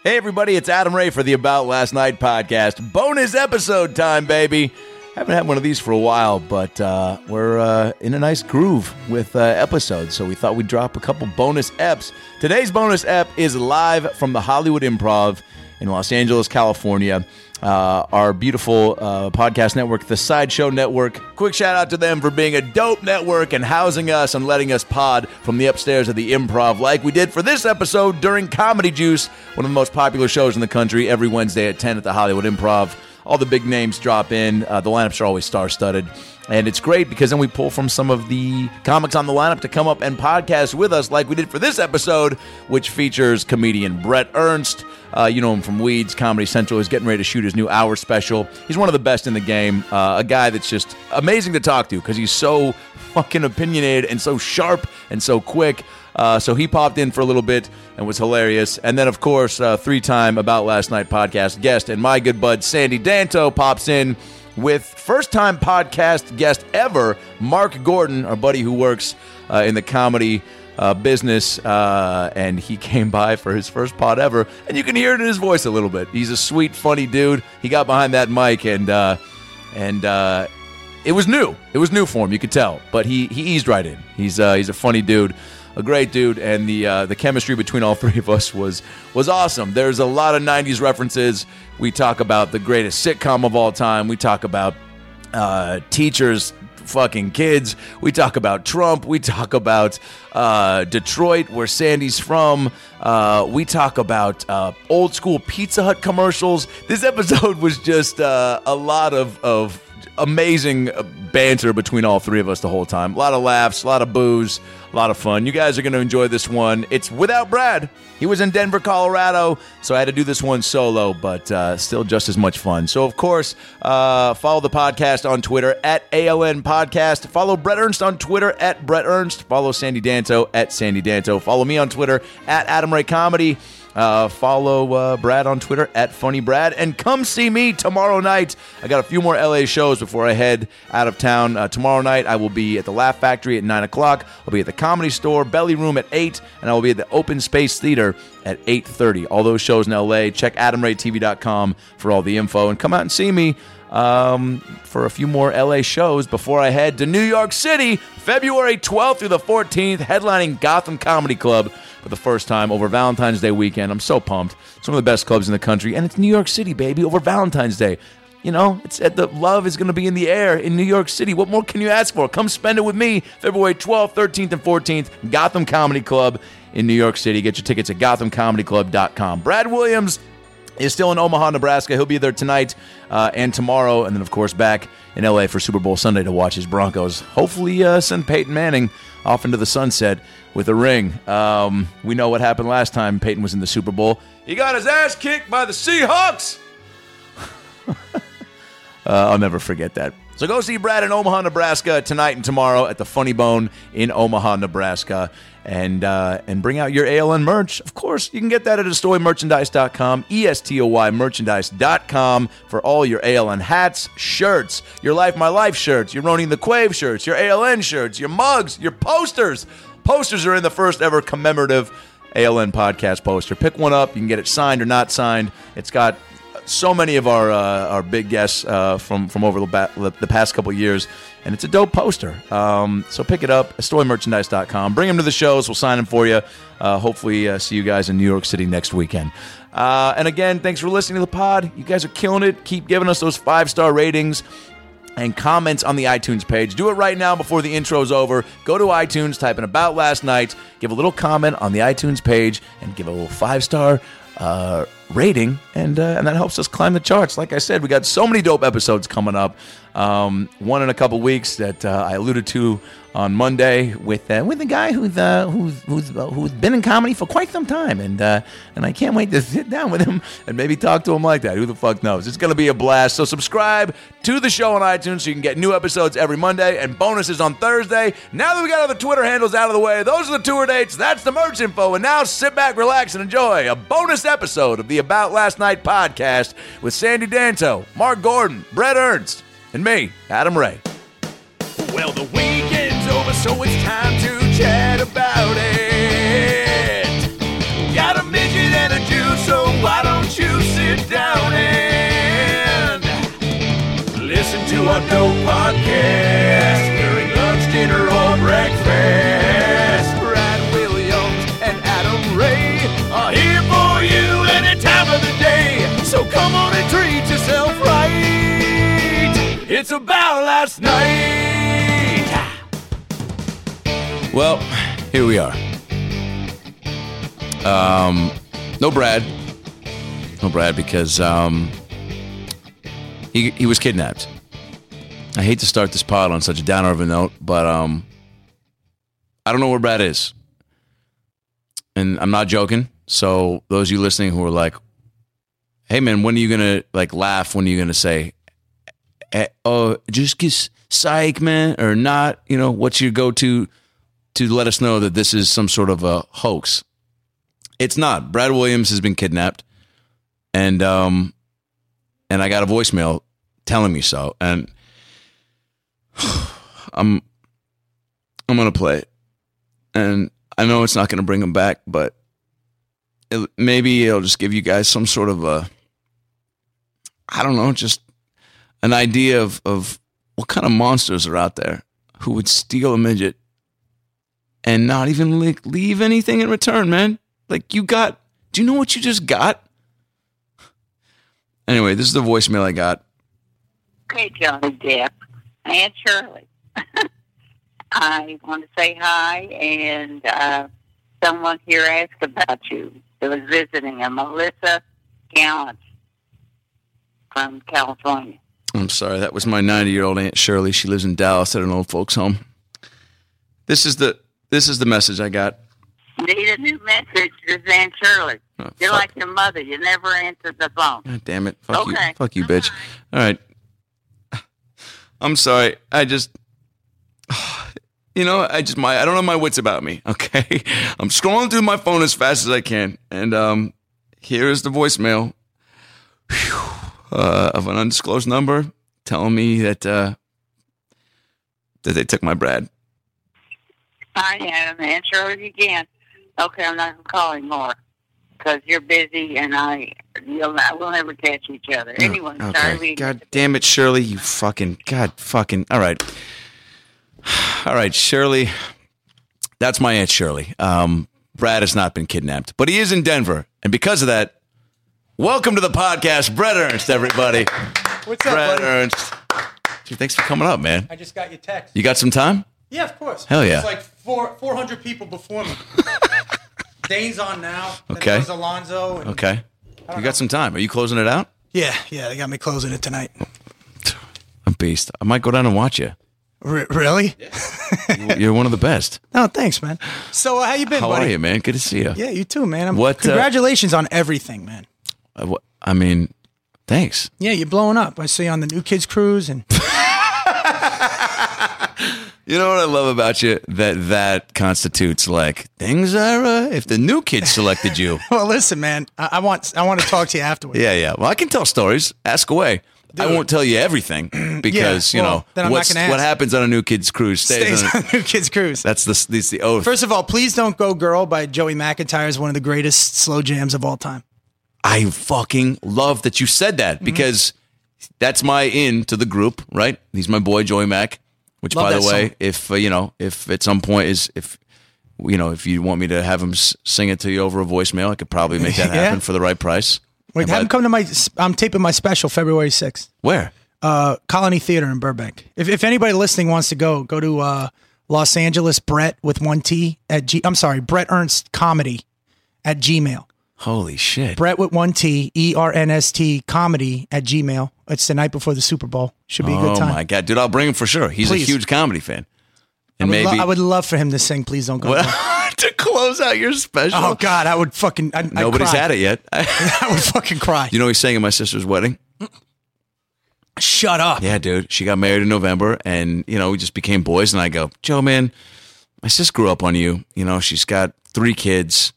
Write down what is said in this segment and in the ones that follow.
Hey everybody, it's Adam Ray for the About Last Night podcast. Bonus episode time, baby. Haven't had one of these for a while, but we're in a nice groove with episodes, so we thought we'd drop a couple bonus eps. Today's bonus ep is live from the Hollywood Improv in Los Angeles, California. Our beautiful podcast network, the Sideshow Network. Quick shout out to them for being a dope network and housing us and letting us pod from the upstairs of the Improv like we did for this episode during Comedy Juice, one of the most popular shows in the country, every Wednesday at 10 at the Hollywood Improv. All the big names drop in. The lineups are always star-studded. And it's great because then we pull from some of the comics on the lineup to come up and podcast with us like we did for this episode, which features comedian Brett Ernst. You know him from Weeds. Comedy Central is getting ready to shoot his new hour special. He's one of the best in the game. A guy that's just amazing to talk to because he's so fucking opinionated and so sharp and so quick. So he popped in for a little bit and was hilarious. And then, of course, three-time About Last Night podcast guest and my good bud Sandy Danto pops in with first-time podcast guest ever, Mark Gordon, our buddy who works in the comedy business, and he came by for his first pod ever, and you can hear it in his voice a little bit. He's a sweet, funny dude. He got behind that mic, and it was new. It was new for him, you could tell, but he eased right in. He's a funny dude. A great dude, and the chemistry between all three of us was awesome. There's a lot of 90s references. We talk about the greatest sitcom of all time. We talk about teachers fucking kids. We talk about Trump. We talk about Detroit, where Sandy's from. We talk about old school Pizza Hut commercials. This episode was just a lot of amazing banter between all three of us the whole time. A lot of laughs, a lot of booze, a lot of fun. You guys are going to enjoy this one. It's without Brad. He was in Denver, Colorado, so I had to do this one solo, but still just as much fun. So, of course, follow the podcast on Twitter at ALN Podcast. Follow Brett Ernst on Twitter at Brett Ernst. Follow Sandy Danto at Sandy Danto. Follow me on Twitter at Adam Ray Comedy. Follow Brad on Twitter at Funny Brad, and come see me tomorrow night. I got a few more LA shows before I head out of town. Tomorrow night I will be at the Laugh Factory at 9 o'clock. I'll be at the Comedy Store, Belly Room at 8, and I will be at the Open Space Theater at 8:30. All those shows in LA. Check AdamRayTV.com for all the info, and come out and see me for a few more LA shows before I head to New York City, February 12th through the 14th, headlining Gotham Comedy Club for the first time over Valentine's Day weekend. I'm so pumped. It's one of the best clubs in the country, and it's New York City, baby, over Valentine's Day. You know, it's the love is going to be in the air in New York City. What more can you ask for? Come spend it with me, February 12th, 13th, and 14th, Gotham Comedy Club in New York City. Get your tickets at GothamComedyClub.com. Brad Williams is still in Omaha, Nebraska. He'll be there tonight and tomorrow, and then, of course, back in L.A. for Super Bowl Sunday to watch his Broncos. Hopefully send Peyton Manning off into the sunset with a ring. We know what happened last time Peyton was in the Super Bowl. He got his ass kicked by the Seahawks. I'll never forget that. So go see Brad in Omaha, Nebraska tonight and tomorrow at the Funny Bone in Omaha, Nebraska. And bring out your ALN merch. Of course, you can get that at estoymerchandise.com, ESTOYmerchandise.com for all your ALN hats, shirts, your Life My Life shirts, your Roni the Quave shirts, your ALN shirts, your mugs, your posters. Posters are in the first ever commemorative ALN podcast poster. Pick one up. You can get it signed or not signed. It's got so many of our big guests from over the past couple years, and it's a dope poster. So pick it up, estoymerchandise.com. Bring them to the shows. We'll sign them for you. Hopefully see you guys in New York City next weekend. And again, thanks for listening to the pod. You guys are killing it. Keep giving us those 5-star ratings and comments on the iTunes page. Do it right now before the intro's over. Go to iTunes, type in About Last Night, give a little comment on the iTunes page, and give a little 5-star rating, and that helps us climb the charts. Like I said, we got so many dope episodes coming up. One in a couple weeks that I alluded to on Monday with a guy who's been in comedy for quite some time, and I can't wait to sit down with him and maybe talk to him like that. Who the fuck knows? It's gonna be a blast. So subscribe to the show on iTunes so you can get new episodes every Monday and bonuses on Thursday. Now that we got all the Twitter handles out of the way, those are the tour dates. That's the merch info. And now sit back, relax, and enjoy a bonus episode of the About Last Night podcast with Sandy Danto, Mark Gordon, Brett Ernst, and me, Adam Ray. Well, the weekend's over, so it's time to chat about it. Got a midget and a Jew, so why on no podcast during lunch, dinner, or breakfast. Brad Williams and Adam Ray are here for you any time of the day. So come on and treat yourself right. It's about last night. Well, here we are. No Brad. No Brad because he was kidnapped. I hate to start this pod on such a downer of a note, but I don't know where Brad is. And I'm not joking. So those of you listening who are like, hey man, when are you gonna like laugh? When are you gonna say, oh, just get psych, man, or not? You know, what's your go-to to let us know that this is some sort of a hoax? It's not. Brad Williams has been kidnapped, and I got a voicemail telling me so, and I'm gonna play it, and I know it's not gonna bring him back, but maybe it'll just give you guys some sort of a, I don't know, just an idea of what kind of monsters are out there who would steal a midget and not even leave anything in return, man. Like, do you know what you just got? Anyway, this is the voicemail I got. Hey, Johnny Depp. Aunt Shirley. I want to say hi, and someone here asked about you. It was visiting a Melissa Gallant from California. I'm sorry, that was my 90-year-old Aunt Shirley. She lives in Dallas at an old folks' home. This is the message I got. Need a new message. This is Aunt Shirley. Oh, You're like your mother. You never answer the phone. God damn it. Fuck you. Fuck you, bitch. All right. I'm sorry. I just, you know, I don't have my wits about me, okay? I'm scrolling through my phone as fast as I can, and here is the voicemail of an undisclosed number telling me that they took my Brad. Hi, Adam. Aunt Shirley again. Okay, I'm not going to call anymore because you're busy, and we'll never catch each other. Anyway, okay. Sorry. God damn it, Shirley, you fucking, all right. All right, Shirley, that's my Aunt Shirley. Brad has not been kidnapped, but he is in Denver, and because of that, welcome to the podcast, Brett Ernst, everybody. What's up, Brett buddy? Ernst. Dude, thanks for coming up, man. I just got your text. You got some time? Yeah, of course. Hell yeah. There's like 400 people before me. Dane's on now. Okay. There's Alonzo. And Okay. You got some time. Are you closing it out? Yeah, they got me closing it tonight. A beast. I might go down and watch you. Really? You're one of the best. Oh, thanks, man. So, how you been, How buddy? are you, man? Good to see you. Yeah, you too, man. What, Congratulations on everything, man. I mean, thanks. Yeah, you're blowing up. I see you on the New Kids Cruise, and You know what I love about you? That constitutes like things are. If the New Kids selected you, well, listen, man. I want to talk to you afterwards. yeah. Well, I can tell stories. Ask away. Dude. I won't tell you everything because Yeah, well, then I'm not gonna ask. what happens on a New Kids Cruise stays Stays on New Kids Cruise. That's the oath. First of all, Please Don't Go Girl by Joey McIntyre is one of the greatest slow jams of all time. I fucking love that you said that because that's my in to the group, right? He's my boy Joey Mac. Which, Love by the that way, song. if at some point if you want me to have him sing it to you over a voicemail, I could probably make that happen for the right price. Wait, have him come to I'm taping my special February 6th. Where? Colony Theater in Burbank. If anybody listening wants to go to Los Angeles Brett with one T at Brett Ernst Comedy at Gmail. Holy shit. Brett with one T, ERNST Comedy at Gmail. It's the night before the Super Bowl. Should be a good time. Oh my God, dude, I'll bring him for sure. He's Please. a huge comedy fan. And I would love for him to sing Please Don't Go. To close out your special. Oh God, I would fucking. Nobody's I'd cry. had it yet. I would fucking cry. You know he sang at my sister's wedding? Shut up. Yeah, dude. She got married in November, and we just became boys. And I go, Joe, man, my sis grew up on you. She's got 4 kids,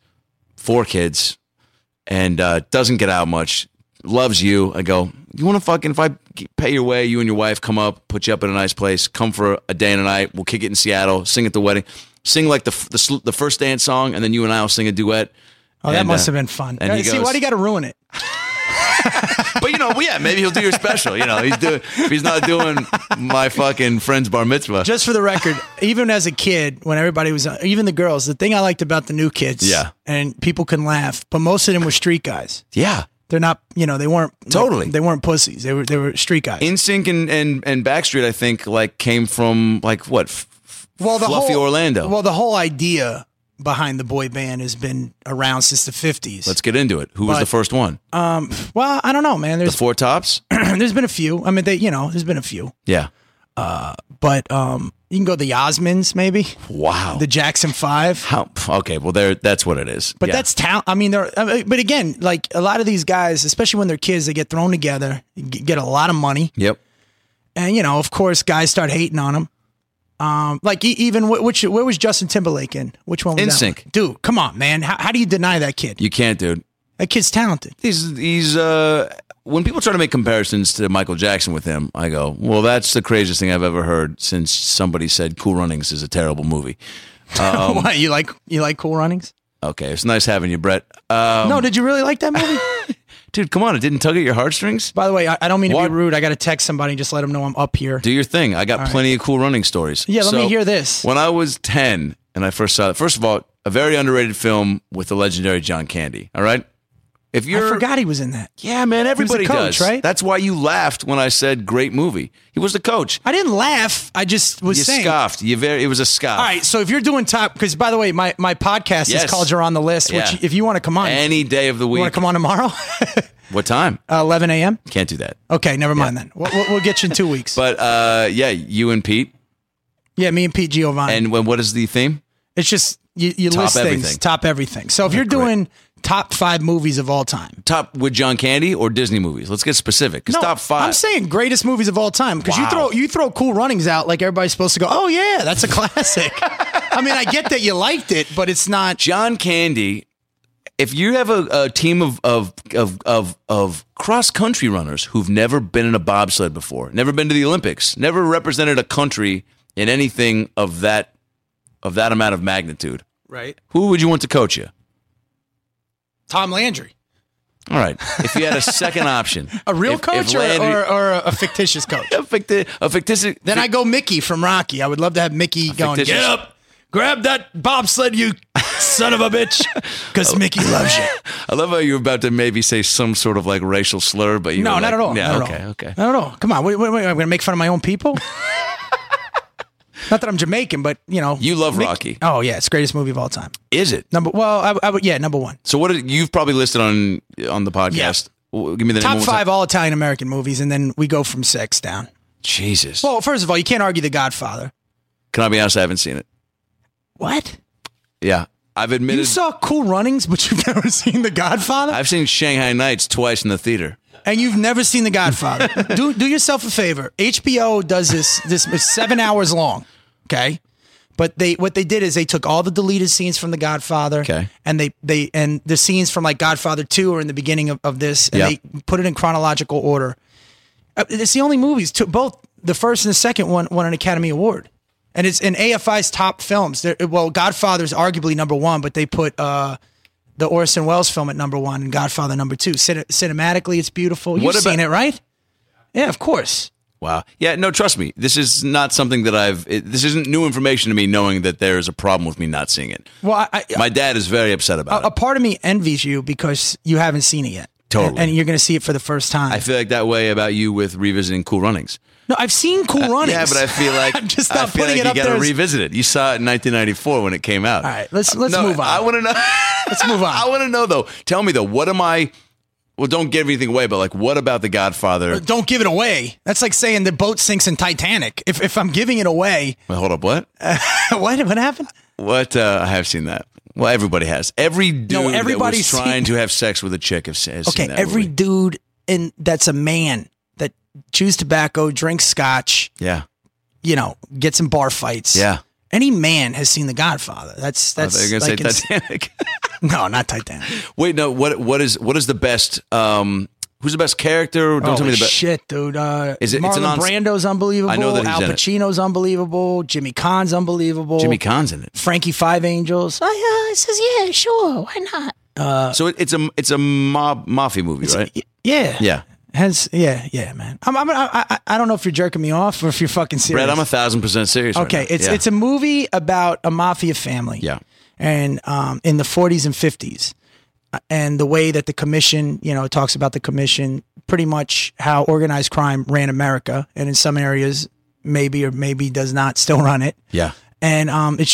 and doesn't get out much. Loves you. I go, you want to if I pay your way, you and your wife come up, put you up in a nice place, come for a day and a night. We'll kick it in Seattle, sing at the wedding, sing like the first dance song, and then you and I will sing a duet. Oh, that must have been fun. And he See, goes, why do you got to ruin it? But yeah, maybe he'll do your special. If he's not doing my fucking friend's bar mitzvah. Just for the record, even as a kid, when everybody was, even the girls, the thing I liked about the new kids, and people can laugh, but most of them were street guys. Yeah. They're not, they weren't totally. They weren't pussies. They were street guys. NSYNC and Backstreet, I think, came from fluffy Orlando. Well, the whole idea behind the boy band has been around since the 50s. Let's get into it. Who was the first one? Well, I don't know, man. The Four Tops? There's been a few. I mean, there's been a few. Yeah. But you can go the Osmonds, maybe. Wow. The Jackson 5. Okay, well, that's what it is. But that's talent. I mean, but again, a lot of these guys, especially when they're kids, they get thrown together, get a lot of money. Yep. And, of course, guys start hating on them. Even where was Justin Timberlake in? Which one was NSYNC. that one? Dude, come on, man. How do you deny that kid? You can't, dude. That kid's talented. He's when people try to make comparisons to Michael Jackson with him, I go, well, that's the craziest thing I've ever heard since somebody said Cool Runnings is a terrible movie. Why, you like Cool Runnings? Okay, it's nice having you, Brett. No, did you really like that movie? Dude, come on, it didn't tug at your heartstrings? By the way, I don't mean to be rude. I got to text somebody and just let them know I'm up here. Do your thing. I got plenty of Cool Running stories. Yeah, let me hear this. When I was 10 and I first saw it, first of all, a very underrated film with the legendary John Candy, all right? I forgot he was in that. Yeah, man, everybody he was the coach, does. Right? That's why you laughed when I said great movie. He was the coach. I didn't laugh. I just was saying. You scoffed. It was a scoff. All right, so if you're doing top, because by the way, my podcast is called You're on the List, which if you want to come on. Any day of the week. You want to come on tomorrow? What time? 11 a.m.? Can't do that. Okay, never mind then. We'll get you in 2 weeks. But you and Pete. Yeah, me and Pete Giovanni. And what is the theme? It's just you top list everything. Things, top everything. So if you're doing top 5 movies of all time. Top with John Candy or Disney movies? Let's get specific. Because top 5. I'm saying greatest movies of all time. Because you throw Cool Runnings out like everybody's supposed to go, oh yeah, that's a classic. I mean, I get that you liked it, but it's not. John Candy, if you have a team of cross country runners who've never been in a bobsled before, never been to the Olympics, never represented a country in anything of that amount of magnitude, right? Who would you want to coach you? Tom Landry. All right. If you had a second option, a real coach or a fictitious coach? a fictitious. Then I go Mickey from Rocky. I would love to have Mickey going. Get up, grab that bobsled, you son of a bitch, because Mickey loves you. I love how you're about to maybe say some sort of racial slur, but not at all. Yeah, not okay. Not at all. Come on, wait, I'm going to make fun of my own people. Not that I'm Jamaican, but you love Rocky. Oh yeah, it's the greatest movie of all time. Is it? Number 1. So what you've probably listed on the podcast? Yeah. Give me the top 5 all Italian American movies, and then we go from 6 down. Jesus. Well, first of all, you can't argue The Godfather. Can I be honest? I haven't seen it. What? Yeah, I've admitted. You saw Cool Runnings, but you've never seen The Godfather? I've seen Shanghai Nights twice in the theater. And you've never seen The Godfather. do yourself a favor. HBO does this is 7 hours long. Okay. But what they did is they took all the deleted scenes from The Godfather. Okay. And they and the scenes from Godfather 2 are in the beginning of this, and they put it in chronological order. It's the only movies both the first and the second one won an Academy Award. And it's in AFI's top films. Godfather's arguably number 1, but they put the Orson Welles film at number 1 and Godfather number 2. Cinematically, it's beautiful. You've seen it, right? Yeah, of course. Wow. Yeah, no, trust me. This is not something that this isn't new information to me, knowing that there is a problem with me not seeing it. Well, my dad is very upset about it. A part of me envies you because you haven't seen it yet. Totally. And you're going to see it for the first time. I feel like that way about you with revisiting Cool Runnings. No, I've seen Cool Runnings. Yeah, but I feel like I'm just not putting it up there. You got to revisit it. You saw it in 1994 when it came out. All right, let's move on. I want to know. Let's move on. I want to know though. Tell me though. What am I? Well, don't give anything away, but what about The Godfather? Don't give it away. That's like saying the boat sinks in Titanic. If I'm giving it away. Wait, hold up. What? What happened? What? I have seen that. Well, everybody has. Every dude that was trying to have sex with a chick has seen that every movie. dude that's a man that chews tobacco, drinks scotch. Yeah. Gets in bar fights. Yeah. Any man has seen The Godfather. That's. You're gonna say Titanic. No, not Titanic. Wait, no. What is the best? Who's the best character? Don't tell me the best. Shit, dude. Is it? Marlon Brando's unbelievable. I know that he's Al Pacino's unbelievable. Jimmy Caan's unbelievable. Jimmy Caan's in it. Frankie Five Angels. I says, yeah, sure, why not? So it's a mafia movie, right? Yeah. Yeah. Yeah, man. I don't know if you're jerking me off or if you're fucking serious. Brett, I'm 1,000% serious. Okay, right now. it's a movie about a mafia family. Yeah. And in the 40s and 50s, and the way that the commission, it talks about the commission, pretty much how organized crime ran America, and in some areas maybe or maybe does not still run it. Yeah. And it's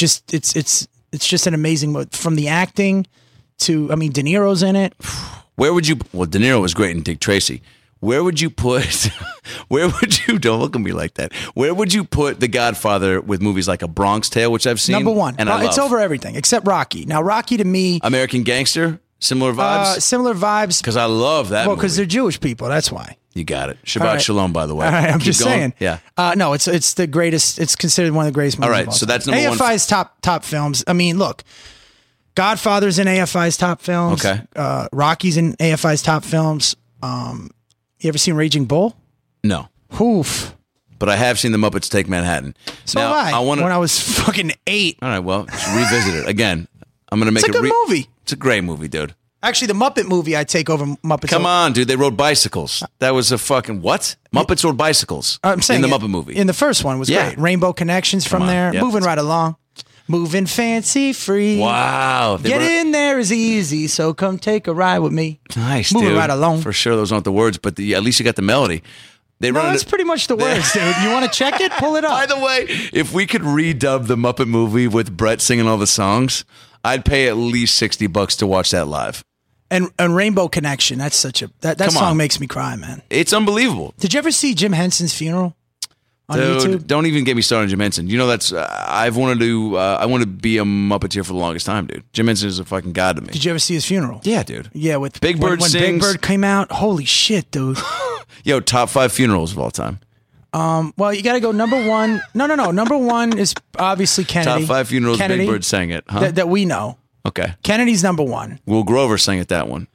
just an amazing movie. From the acting to, De Niro's in it. Where would you? Well, De Niro was great in Dick Tracy. Where would you put? Don't look at me like that. Where would you put The Godfather with movies like A Bronx Tale, which I've seen? Number one, and I it's love. over everything except Rocky. Now, Rocky to me, American Gangster, similar vibes. Similar vibes. Because I love that. Well, because they're Jewish people. That's why. You got it. Shabbat right. Shalom, by the way. All right, I'm Keep just going. saying. Yeah. No, it's the greatest. It's considered one of the greatest movies. All right, of all so time. that's number one. AFI's top films. Look, Godfather's in AFI's top films. Okay. Rocky's in AFI's top films. You ever seen Raging Bull? No. Oof. But I have seen The Muppets Take Manhattan. So now, have I. wanna, When I was fucking 8. All right, well, revisit it again. I'm gonna make It's a good movie. It's a great movie, dude. Actually, the Muppet movie I take over Muppets. Come on, dude. They rode bicycles. That was a fucking what? Muppets rode bicycles. I'm saying in the it- Muppet movie. In the first one was great. Rainbow Connections from on. there. Yep. Moving right along. Moving fancy free. Wow. They Get wrote- in there is easy, so come take a ride with me. Nice, Moving dude. right along. For sure, those aren't the words, but at least you got the melody. They No, run that's pretty much the words, dude. You want to check it? Pull it By up. the way, if we could redub the Muppet movie with Brett singing all the songs, I'd pay at least $60 to watch that live. And Rainbow Connection. That's such a that Come song on. makes me cry, man. It's unbelievable. Did you ever see Jim Henson's funeral on Dude, YouTube? don't even get me started on Jim Henson. You know that's I've wanted to I want to be a Muppeteer for the longest time, dude. Jim Henson is a fucking god to me. Did you ever see his funeral? Yeah, dude. Yeah, with Big Bird when Big sings. Bird came out. Holy shit, dude. Yo, top 5 funerals of all time. Well, you got to go number one. No. Number one is obviously Kennedy. Top 5 funerals. Kennedy, Big Bird sang it. Huh? that we know. Okay. Kennedy's number one. Will Grover sang it that one.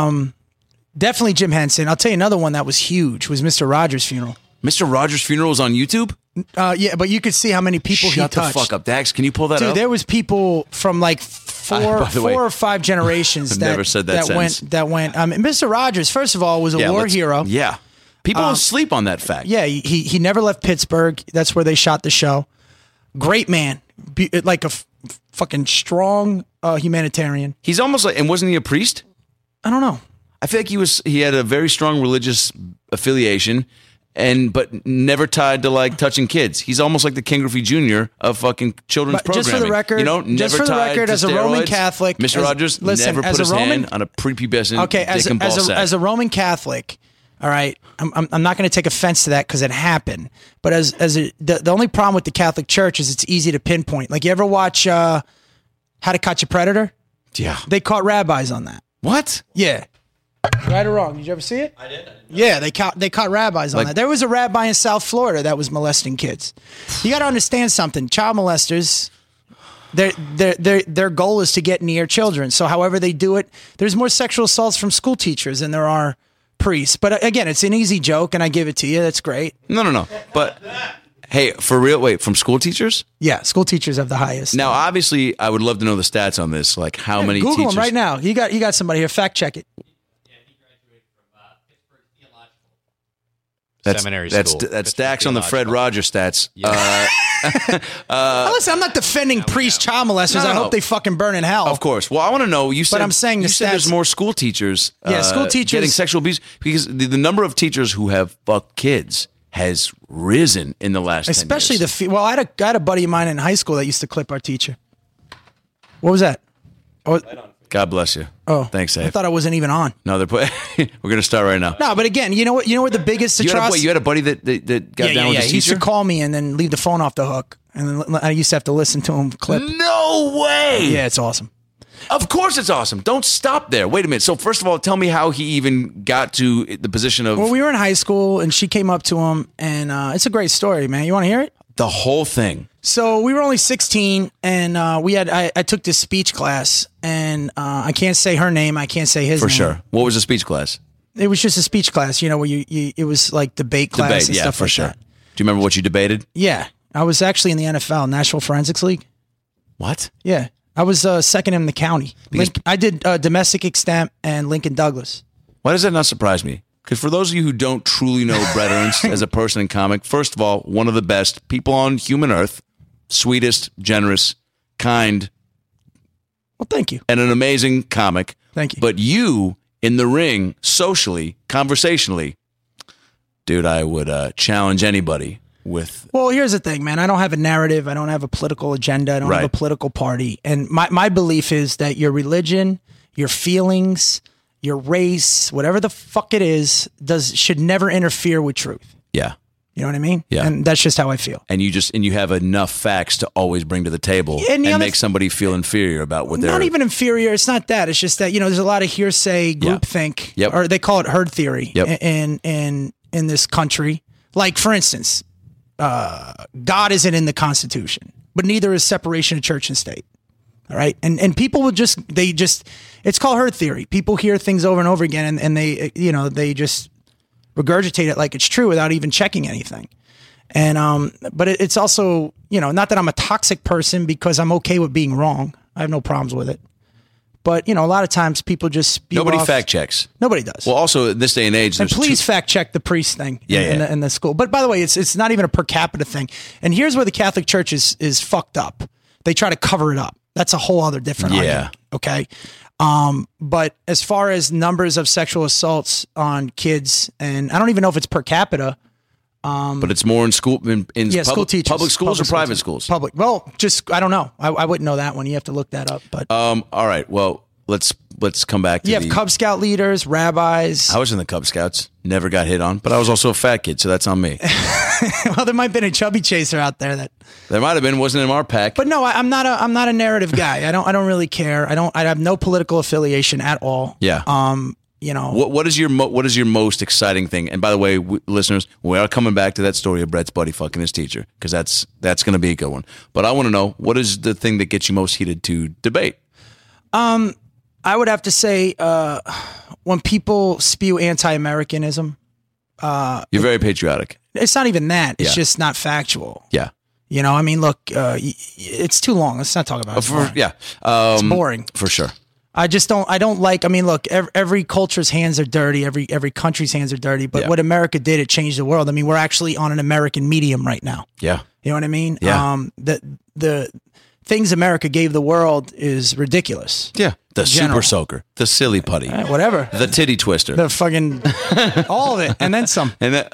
Definitely Jim Henson. I'll tell you another one that was huge was Mr. Rogers' funeral. Mr. Rogers' funeral was on YouTube? Yeah, but you could see how many people Shut he the touched. fuck up, Dax. Can you pull that Dude, up? there was people from like By the way, four or five generations I've that never said that sentence. went. Mr. Rogers, first of all, was a war let's- hero. Yeah. People don't sleep on that fact. Yeah, he never left Pittsburgh. That's where they shot the show. Great man, like a fucking strong humanitarian. He's almost like, and wasn't he a priest? I don't know. I feel like he had a very strong religious affiliation, but never tied to like touching kids. He's almost like the Ken Griffey Jr. of fucking children's But programming. just for the record, never tied to as a Roman steroids. Catholic, Mr. Rogers never put his hand on a prepubescent Okay, dick and ball sack. as a Roman Catholic, all right, I'm not going to take offense to that because it happened. But the only problem with the Catholic Church is it's easy to pinpoint. Like, you ever watch How to Catch a Predator? Yeah. They caught rabbis on that. What? Yeah. Right or wrong? Did you ever see it? I did. Yeah, they caught rabbis on that. There was a rabbi in South Florida that was molesting kids. You got to understand something. Child molesters, their goal is to get near children. So however they do it, there's more sexual assaults from school teachers than there are priests. But again, it's an easy joke, and I give it to you. That's great. No. But hey, for real, wait, from school teachers? Yeah, school teachers have the highest. Now, obviously, I would love to know the stats on this, like how many Google teachers. them right now. You got somebody here. Fact check it. Seminary school. That's Dax on the Fred Rogers stats. Now, listen, I'm not defending priest child molesters. No. I hope they fucking burn in hell. Of course. Well, I want to know. You said, I'm saying you the said there's stats- more school teachers. Yeah, school teachers- getting sexual abuse because the number of teachers who have fucked kids has risen in the last. Especially 10 years. well, I had a buddy of mine in high school that used to clip our teacher. What was that? Oh, God bless you. Thanks, I Dave. thought I wasn't even on. No, we're gonna start right now. No, but again, you know what? You know what the biggest You atrocity? had a buddy that got down with his He used to teacher. call me and then leave the phone off the hook, and then I used to have to listen to him clip. No way. Yeah, it's awesome. Of course it's awesome. Don't stop there. Wait a minute. So first of all, tell me how he even got to the position of Well, we were in high school, and she came up to him, and it's a great story, man. You want to hear it? the whole thing. So we were only 16, and I took this speech class, and I can't say her name, I can't say his name. For sure. What was the speech class? It was just a speech class, you know, where it was like debate class Debate, and yeah, stuff for like sure. that. Do you remember what you debated? Yeah, I was actually in the NFL, National Forensics League. What? Yeah, I was second in the county. Because- I did domestic extent and Lincoln Douglas. Why does that not surprise me? Because for those of you who don't truly know Brett Ernst as a person and comic, first of all, one of the best people on human earth, sweetest, generous, kind. Well, thank you. And an amazing comic. Thank you. But you, in the ring, socially, conversationally, dude, I would challenge anybody with... Well, here's the thing, man. I don't have a narrative. I don't have a political agenda. I don't have a political party. And my belief is that your religion, your feelings, your race, whatever the fuck it is, should never interfere with truth. Yeah. You know what I mean? Yeah. And that's just how I feel. And you have enough facts to always bring to the table and make somebody feel inferior about what they're... Not even inferior. It's not that. It's just that, there's a lot of hearsay, groupthink, or they call it herd theory in this country. Like, for instance, God isn't in the Constitution, but neither is separation of church and state. All right. And people will it's called herd theory. People hear things over and over again and they just regurgitate it like it's true without even checking anything. And, but it's also, not that I'm a toxic person because I'm okay with being wrong. I have no problems with it. But, a lot of times people just spew Nobody off. fact checks. Nobody does. Well, also in this day and age, and please fact check the priest thing in the school. But by the way, it's not even a per capita thing. And here's where the Catholic Church is fucked up. They try to cover it up. That's a whole other different argument. Okay. But as far as numbers of sexual assaults on kids, and I don't even know if it's per capita. But it's more in school, school teachers. Public schools or private schools? Public. Well, I don't know. I wouldn't know that one. You have to look that up. But all right. Well, let's come back to you have Cub Scout leaders, rabbis. I was in the Cub Scouts. Never got hit on, but I was also a fat kid, so that's on me. Well, there might have been a chubby chaser out there that there might have been. Wasn't in our pack. But no, I'm not a narrative guy. I don't really care. I have no political affiliation at all. Yeah. What is your most exciting thing? And by the way, listeners, we are coming back to that story of Brett's buddy fucking his teacher because that's going to be a good one. But I want to know, what is the thing that gets you most heated to debate? I would have to say when people spew anti-Americanism. You're very patriotic. It's not even that. It's just not factual. Yeah. I mean, look, it's too long. Let's not talk about it. It's boring. For sure. I don't like, I mean, look, every culture's hands are dirty. Every country's hands are dirty. But what America did, it changed the world. I mean, we're actually on an American medium right now. Yeah. You know what I mean? Yeah. The things America gave the world is ridiculous. Yeah. The super soaker, the silly putty, whatever. The titty twister. The fucking, all of it. And then some. And then,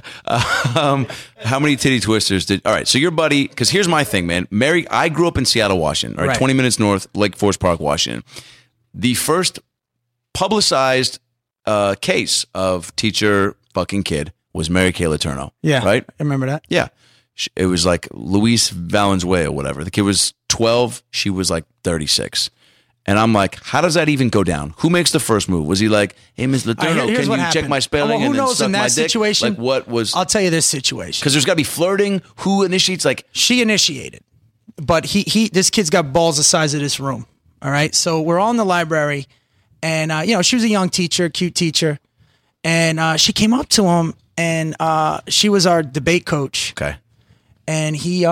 how many titty twisters all right. So your buddy, because here's my thing, man. I grew up in Seattle, Washington, right? 20 minutes north, Lake Forest Park, Washington. The first publicized case of teacher fucking kid was Mary Kay Letourneau. Yeah. Right? I remember that. Yeah. It was like Luis Valenzuela or whatever. The kid was 12. She was like 36. And I'm like, how does that even go down? Who makes the first move? Was he like, hey, Ms. Letourneau, can you check my spelling and then suck my dick? Situation, like, what was... I'll tell you this situation. Because there's got to be flirting. Who initiates? Like, she initiated. But this kid's got balls the size of this room. All right. So we're all in the library. And, she was a young teacher, cute teacher. And she came up to him. And she was our debate coach. Okay. And he...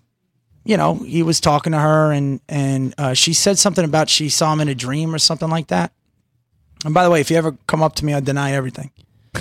he was talking to her and she said something about she saw him in a dream or something like that. And by the way, if you ever come up to me, I deny everything.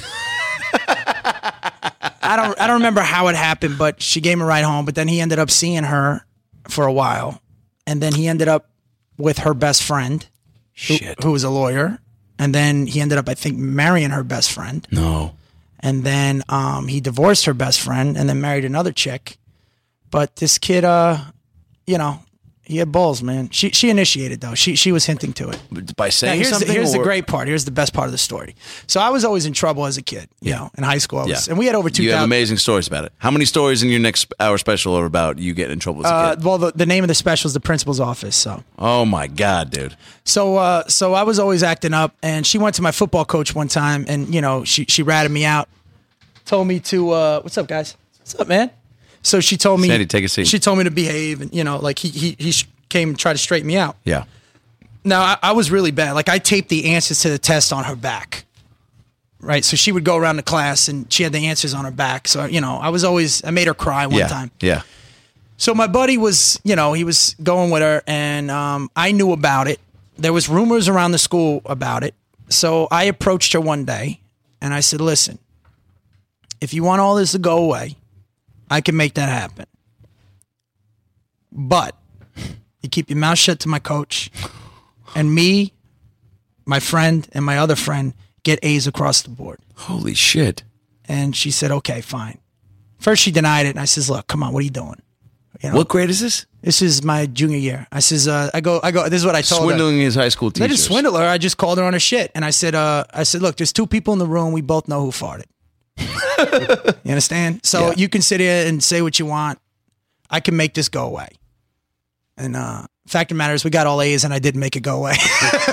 I don't remember how it happened, but she gave him a ride home. But then he ended up seeing her for a while. And then he ended up with her best friend, who was a lawyer. And then he ended up, I think, marrying her best friend. No. And then he divorced her best friend and then married another chick. But this kid, he had balls, man. She initiated, though. She was hinting to it. By saying something? Here's the great part. Here's the best part of the story. So I was always in trouble as a kid, in high school. And we had over 2,000. You have amazing stories about it. How many stories in your next hour special are about you getting in trouble as a kid? Well, the name of the special is The Principal's Office. So. Oh, my God, dude. So I was always acting up, and she went to my football coach one time, and, she ratted me out, told me to, what's up, guys? What's up, man? So she told me, Sandy, take a seat. She told me to behave, and like he came and tried to straighten me out. Yeah. Now I was really bad. Like I taped the answers to the test on her back. Right. So she would go around the class and she had the answers on her back. So I made her cry one time. Yeah. So my buddy was, he was going with her, and I knew about it. There was rumors around the school about it. So I approached her one day, And I said, listen, if you want all this to go away, I can make that happen. But you keep your mouth shut to my coach, and me, my friend, and my other friend get A's across the board. Holy shit. And she said, okay, fine. First she denied it, and I says, look, come on, what are you doing? You know, What grade is this? this is my junior year. I says, I go, this is what I told her. Swindling his high school I teachers. didn't swindle her. I just called her on her shit. And I said, look, there's two people in the room. We both know who farted. You understand? So Yeah. you can sit here and say what you want. I can make this go away. And fact of the matter is we got all A's and I didn't make it go away.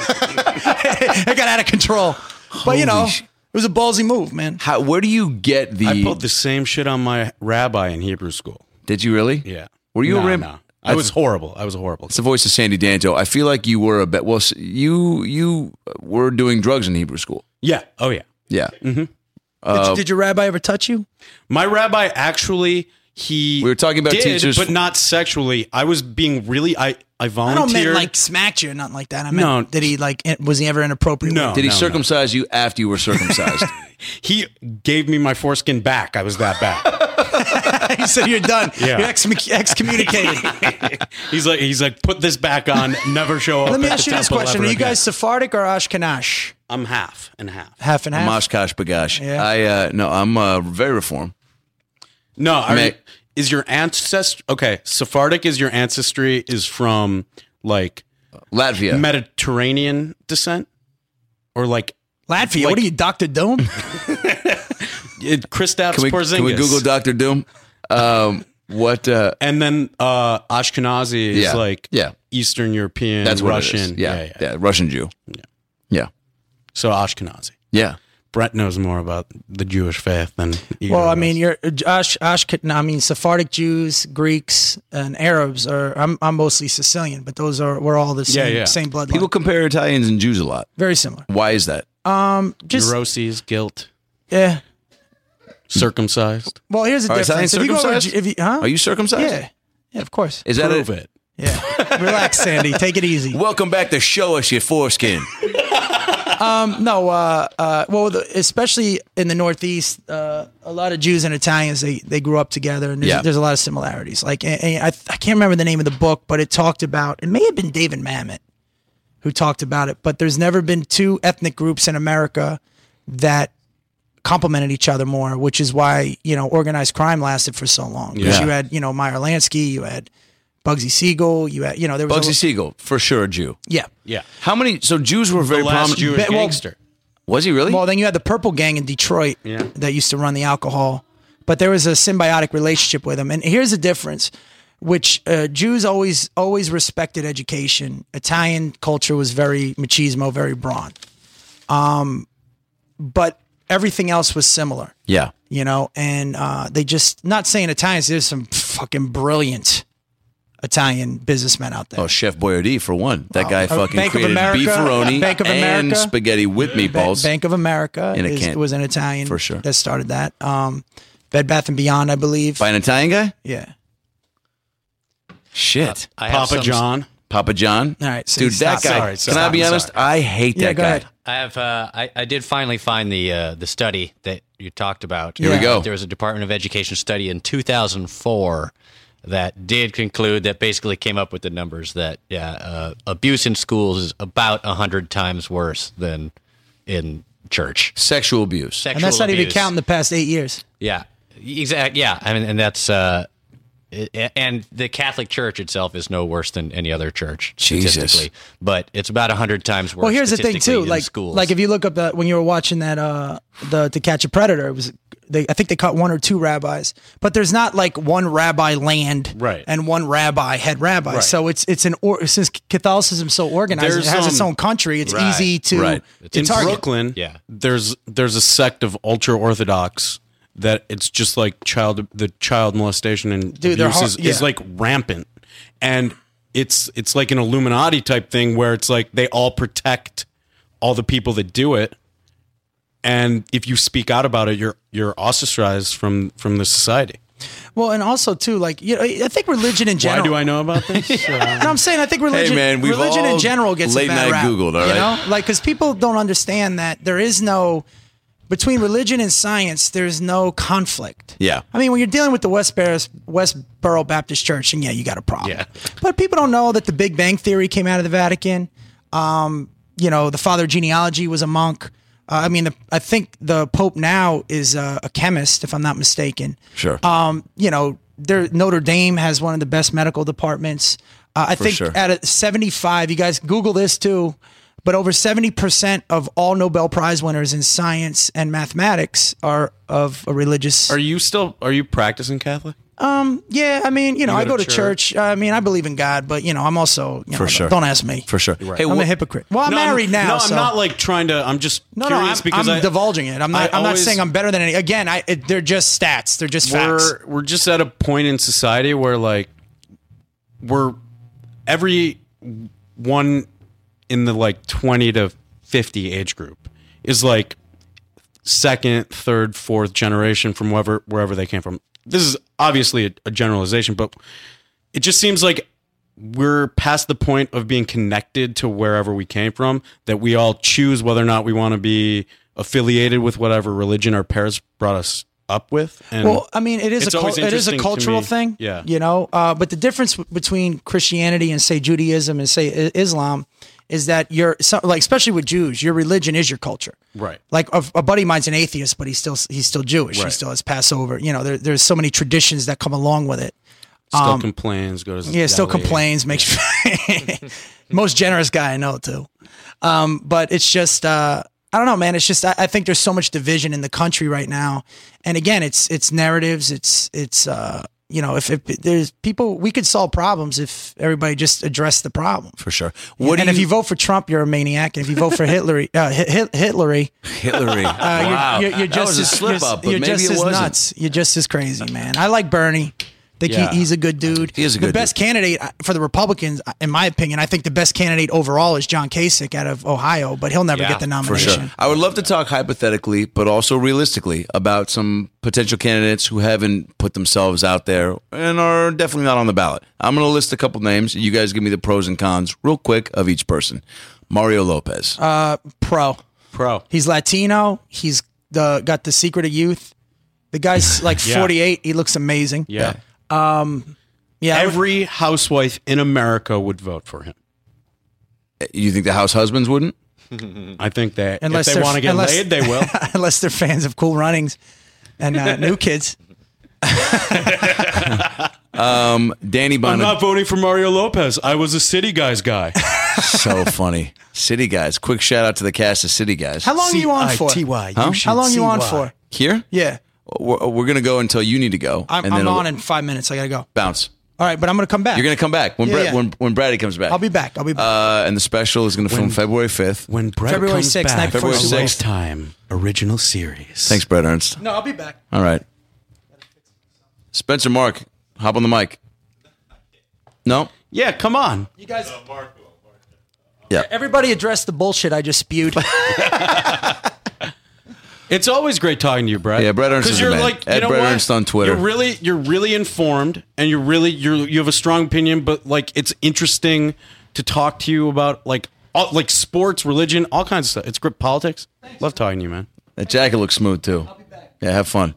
I got out of control. But, you know, Holy it was a ballsy move, man. Where do you get the... I pulled the same shit on my rabbi in Hebrew school. Did you really? Yeah. Were you a No, ram? no. I was horrible. I was horrible. It's the voice of Sandy Danto. I feel like you were a bit... Well, you were doing drugs in Hebrew school. Yeah. Oh, yeah. Yeah. Did your rabbi ever touch you? My rabbi actually, he We were talking about did, teachers- but not sexually. I was being really, I I don't volunteered. mean like smacked you or nothing like that. I meant, No. did he like, was he ever inappropriate? No. Did he circumcise you after you were circumcised? He gave me my foreskin back. I was that bad. He said, you're done. Yeah. You're excommunicated. he's like, put this back on. Never show up. Let me at ask the you this temple question. ever Are you again. guys Sephardic or Ashkenash? I'm half and half. Half and half? Moshkash Bagash. Yeah. No, I'm very reformed. No, Ma- is your ancestry okay? Sephardic is your ancestry is from like Latvia. Mediterranean descent, or like Latvia? Like- What are you, Dr. Doom? Kristaps Can Porzingis? we Google Dr. Doom? What? And then Ashkenazi is Yeah. like Yeah. Eastern European, That's what Russian. it is. Yeah. Russian Jew. Yeah. So Ashkenazi. Yeah. Brett knows more about the Jewish faith than either Well, of I mean, us. you're I mean, Sephardic Jews, Greeks, and Arabs are. I'm mostly Sicilian, but we're all the same, yeah. same bloodline. People compare Italians and Jews a lot. Very similar. Why is that? Just neuroses, guilt, yeah. circumcised. Well, here's the Are difference. Italians If you go over, circumcised? if you, huh? Are you circumcised? Yeah, yeah, of course. Is that Prove it? it. Yeah, relax, Sandy. Take it easy. Welcome back to Show Us Your Foreskin. Especially in the Northeast, a lot of Jews and Italians they grew up together, and there's a lot of similarities. Like, and I can't remember the name of the book, but it talked about. It may have been David Mamet who talked about it. But there's never been two ethnic groups in America that complemented each other more, which is why organized crime lasted for so long. Because Yeah. you had Meyer Lansky, you had Bugsy Siegel, you had there was Bugsy Siegel, for sure a Jew. yeah. Yeah. How many? So Jews were very The last prominent. Jewish Well, gangster. Was he really? Well, then you had the Purple Gang in Detroit that used to run the alcohol, but there was a symbiotic relationship with them. And here's the difference, which Jews always respected education. Italian culture was very machismo, very brawn. But everything else was similar, yeah. and they just, not saying Italians, there's some fucking brilliant Italian businessmen out there. Oh, Chef Boyardee for one. That guy fucking Bank of created America, beefaroni Bank of and America. spaghetti with meatballs. Bank of America In a can. was an Italian For sure. that started that. Bed Bath and Beyond, I believe. By an Italian guy? Yeah. Shit. I have Papa some- John. Papa John. All right, so Dude, that stop. guy. Sorry, can I be I'm honest? sorry. I hate Yeah, that go guy. ahead. I have. I did finally find the study that you talked about. Here we go. There was a Department of Education study in 2004 that did conclude that basically came up with the numbers that abuse in schools is about 100 times worse than in church. Sexual abuse. And that's not even abuse. counting the past 8 years. Yeah, exactly. Yeah, I mean, and that's and the Catholic Church itself is no worse than any other church Jesus. statistically, but it's about 100 times worse. Well, here's the thing statistically too. in Like, schools. like if you look up when you were watching that the To Catch a Predator, it was I think they cut one or two rabbis, but there's not like one rabbi land Right. and one rabbi head rabbi. Right. So since Catholicism's so organized, There's, it has its um, own country. It's right, easy to right. to In target. Brooklyn, Yeah. there's a sect of ultra orthodox that it's just like child molestation and Dude, they're abuse hard- is yeah. like rampant, and it's like an Illuminati type thing where it's like they all protect all the people that do it, and if you speak out about it, you're ostracized from the society. Well, and also too, like I think religion in general. Why do I know about this? No, I'm saying I think religion. man, we've religion all in general gets late a bad night rap, Googled, all right? You know, like because people don't understand that there is no between religion and science, there's no conflict. Yeah. I mean, when you're dealing with the Westboro Baptist Church, and yeah, you got a problem. Yeah. But people don't know that the Big Bang Theory came out of the Vatican. The father of genealogy was a monk. I think the Pope now is a chemist, if I'm not mistaken. Sure. Notre Dame has one of the best medical departments. I think sure. out of 75, you guys Google this too, but over 70% of all Nobel Prize winners in science and mathematics are of a religious. Are you practicing Catholic? Yeah, I mean, I go go to to church. I mean, I believe in God, but I'm also, For sure. don't ask me. For sure. Right. Hey, I'm a hypocrite. Well, I'm married now. No, so. I'm not like trying to. I'm just curious because I'm divulging it. I'm not always- saying I'm better than any. Again, they're just stats. They're just facts. we're just at a point in society where like we're every one in the like 20 to 50 age group is like second, third, fourth generation from wherever they came from. This is obviously a generalization, but it just seems like we're past the point of being connected to wherever we came from, that we all choose whether or not we want to be affiliated with whatever religion our parents brought us up with. And Well, I mean, it is it's a always it is a interesting to cultural me. thing. Yeah. But the difference between Christianity and say Judaism and say Islam is that especially with Jews, your religion is your culture. Right. Like a buddy of mine's an atheist, but he's still Jewish. He Right. still has Passover. There's so many traditions that come along with it. Still complains, goes to the Yeah, still deli. complains. Makes most generous guy I know too. But it's just I don't know, man. It's just I think there's so much division in the country right now, and again, it's narratives. It's if there's people, we could solve problems if everybody just addressed the problem. For sure. If you vote for Trump, you're a maniac, and if you vote for Hillary, Hillary. Wow. you're That just was a as slip up, but you're maybe just it as wasn't. nuts. You're just as crazy, man. I like Bernie. Think Yeah. he's a good dude. He is a the good best candidate for the Republicans, in my opinion. I think the best candidate overall is John Kasich out of Ohio, but he'll never Yeah, get the For nomination. sure. I would love to talk hypothetically, but also realistically about some potential candidates who haven't put themselves out there and are definitely not on the ballot. I'm going to list a couple names. You guys give me the pros and cons real quick of each person. Mario Lopez. Pro. He's Latino. He's got the secret of youth. The guy's like 48. He looks amazing. Yeah. Yeah. Every housewife in America would vote for him. You think the House husbands wouldn't? I think that Unless if they they're- want to get unless- laid, they will. unless they're fans of Cool Runnings and New Kids. Danny I'm Bonaduce. not voting for Mario Lopez. I was a City Guys guy. So funny. City Guys. Quick shout out to the cast of City Guys. How long are you on for? Huh? How long are you on for? Here? Yeah. We're going to go until you need to go. I'm it'll on in 5 minutes. I got to go. bounce. All right, but I'm going to come back. You're going to come back when Yeah, yeah. when Brady comes back. I'll be back. And the special is going to film February 5th. When Brett February comes 6th, back, night before February Super 6th. Bowl. time original series. Thanks, Brett Ernst. No, I'll be back. All right. Spencer Mark, hop on the mic. No? Yeah, come on. You guys, Yeah. everybody address the bullshit I just spewed. It's always great talking to you, Brett. Yeah, Brett Ernst is 'Cause the you're man. like, At you know Brett what? Ernst on Twitter. You're really informed, and you have a strong opinion. But like, it's interesting to talk to you about like sports, religion, all kinds of stuff. It's great politics. Love talking to you, man. That jacket looks smooth, too. Yeah, have fun.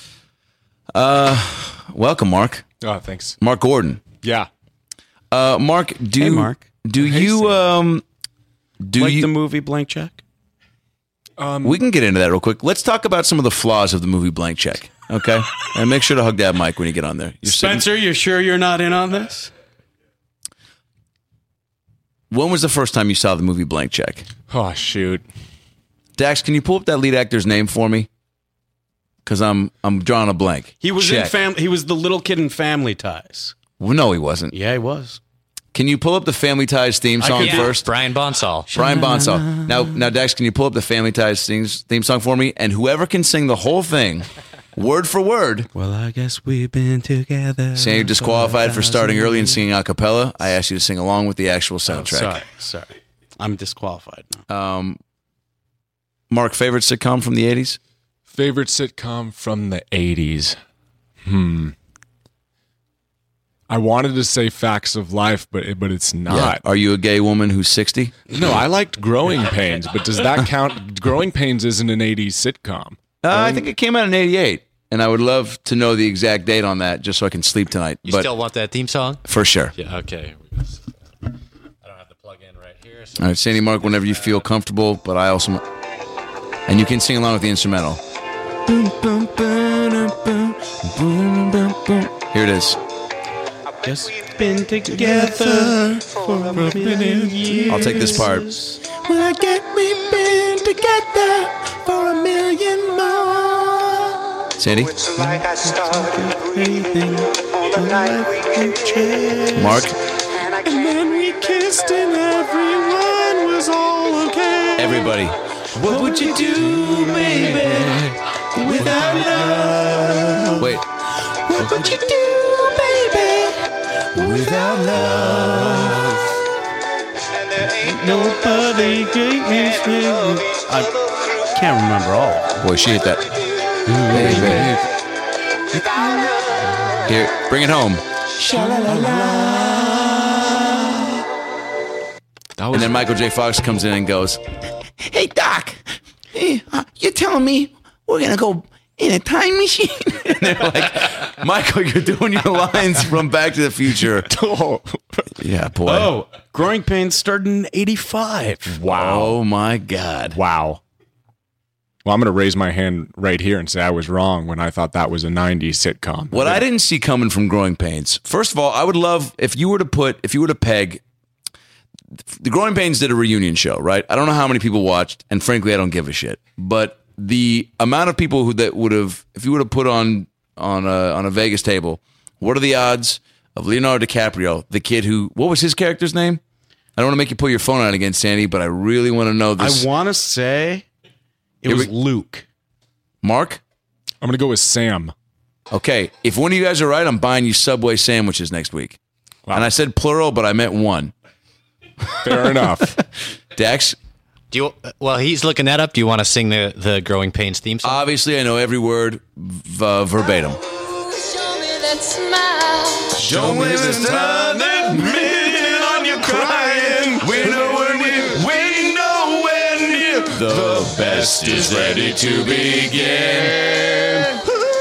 Welcome, Mark. Oh, thanks. Mark Gordon. Yeah. Mark, Hey, Mark. Do you do Like you the movie Blank Check? We can get into that real quick. Let's talk about some of the flaws of the movie Blank Check. Okay? And make sure to hug that mic when you get on there. You're sitting- Spencer, you sure you're not in on this? When was the first time you saw the movie Blank Check? Oh, shoot. Dax, can you pull up that lead actor's name for me? Because I'm drawing a blank. He was Check. He was the little kid in Family Ties. Well, no, he wasn't. Yeah, he was. Can you pull up the Family Ties theme song Yeah, first? Brian Bonsall. Brian Bonsall. Now, Dax, can you pull up the Family Ties theme song for me? And whoever can sing the whole thing, word for word. Well, I guess we've been together. Saying you're disqualified for starting early and singing a cappella. I asked you to sing along with the actual soundtrack. Sorry. I'm disqualified now. Mark, favorite sitcom from the 80s? Favorite sitcom from the 80s? I wanted to say Facts of Life, but it's not. Are you a gay woman who's 60? No, I liked Growing Pains, but does that count? Growing Pains isn't an 80s sitcom. I think it came out in 88, and I would love to know the exact date on that just so I can sleep tonight. You but still want that theme song? for sure. Yeah. Okay. I don't have the plug in right here. So All right, Sandy Mark, whenever you feel comfortable, but I also... And you can sing along with the instrumental. Here it is. Yes. Been together for a million years. I'll take this part. We've been together for a million more. Sandy? It's like I started breathing on the night we kissed. Mark? And then we kissed and everyone was all okay. Everybody. What would you do, baby, without love? Wait. What would you do, baby, without love? And there ain't Nobody gave me things. I can't remember all. Boy, she hit that. Baby. Here, bring it home. And then Michael J. Fox comes in and goes, Hey, Doc, you're telling me we're going to go in a time machine? and they're like, Michael, you're doing your lines from Back to the Future. Yeah, boy. Oh, Growing Pains started in 85. Wow. Oh, my God. Wow. Well, I'm going to raise my hand right here and say I was wrong when I thought that was a 90s sitcom. What I didn't see coming from Growing Pains. First of all, I would love if you were to peg. The Growing Pains did a reunion show, right? I don't know how many people watched, and frankly, I don't give a shit. But the amount of people that would have, if you would have put on a Vegas table, what are the odds of Leonardo DiCaprio, the kid who, what was his character's name? I don't want to make you pull your phone out again, Sandy, but I really want to know this. I want to say it was Luke. Mark? I'm going to go with Sam. Okay, if one of you guys are right, I'm buying you Subway sandwiches next week. Wow. And I said plural, but I meant one. Fair enough. Dex? Well, he's looking that up. Do you want to sing the Growing Pains theme song? Obviously, I know every word verbatim. Show me that smile. Show me this time that minute on your crying. We know when the best is ready to begin.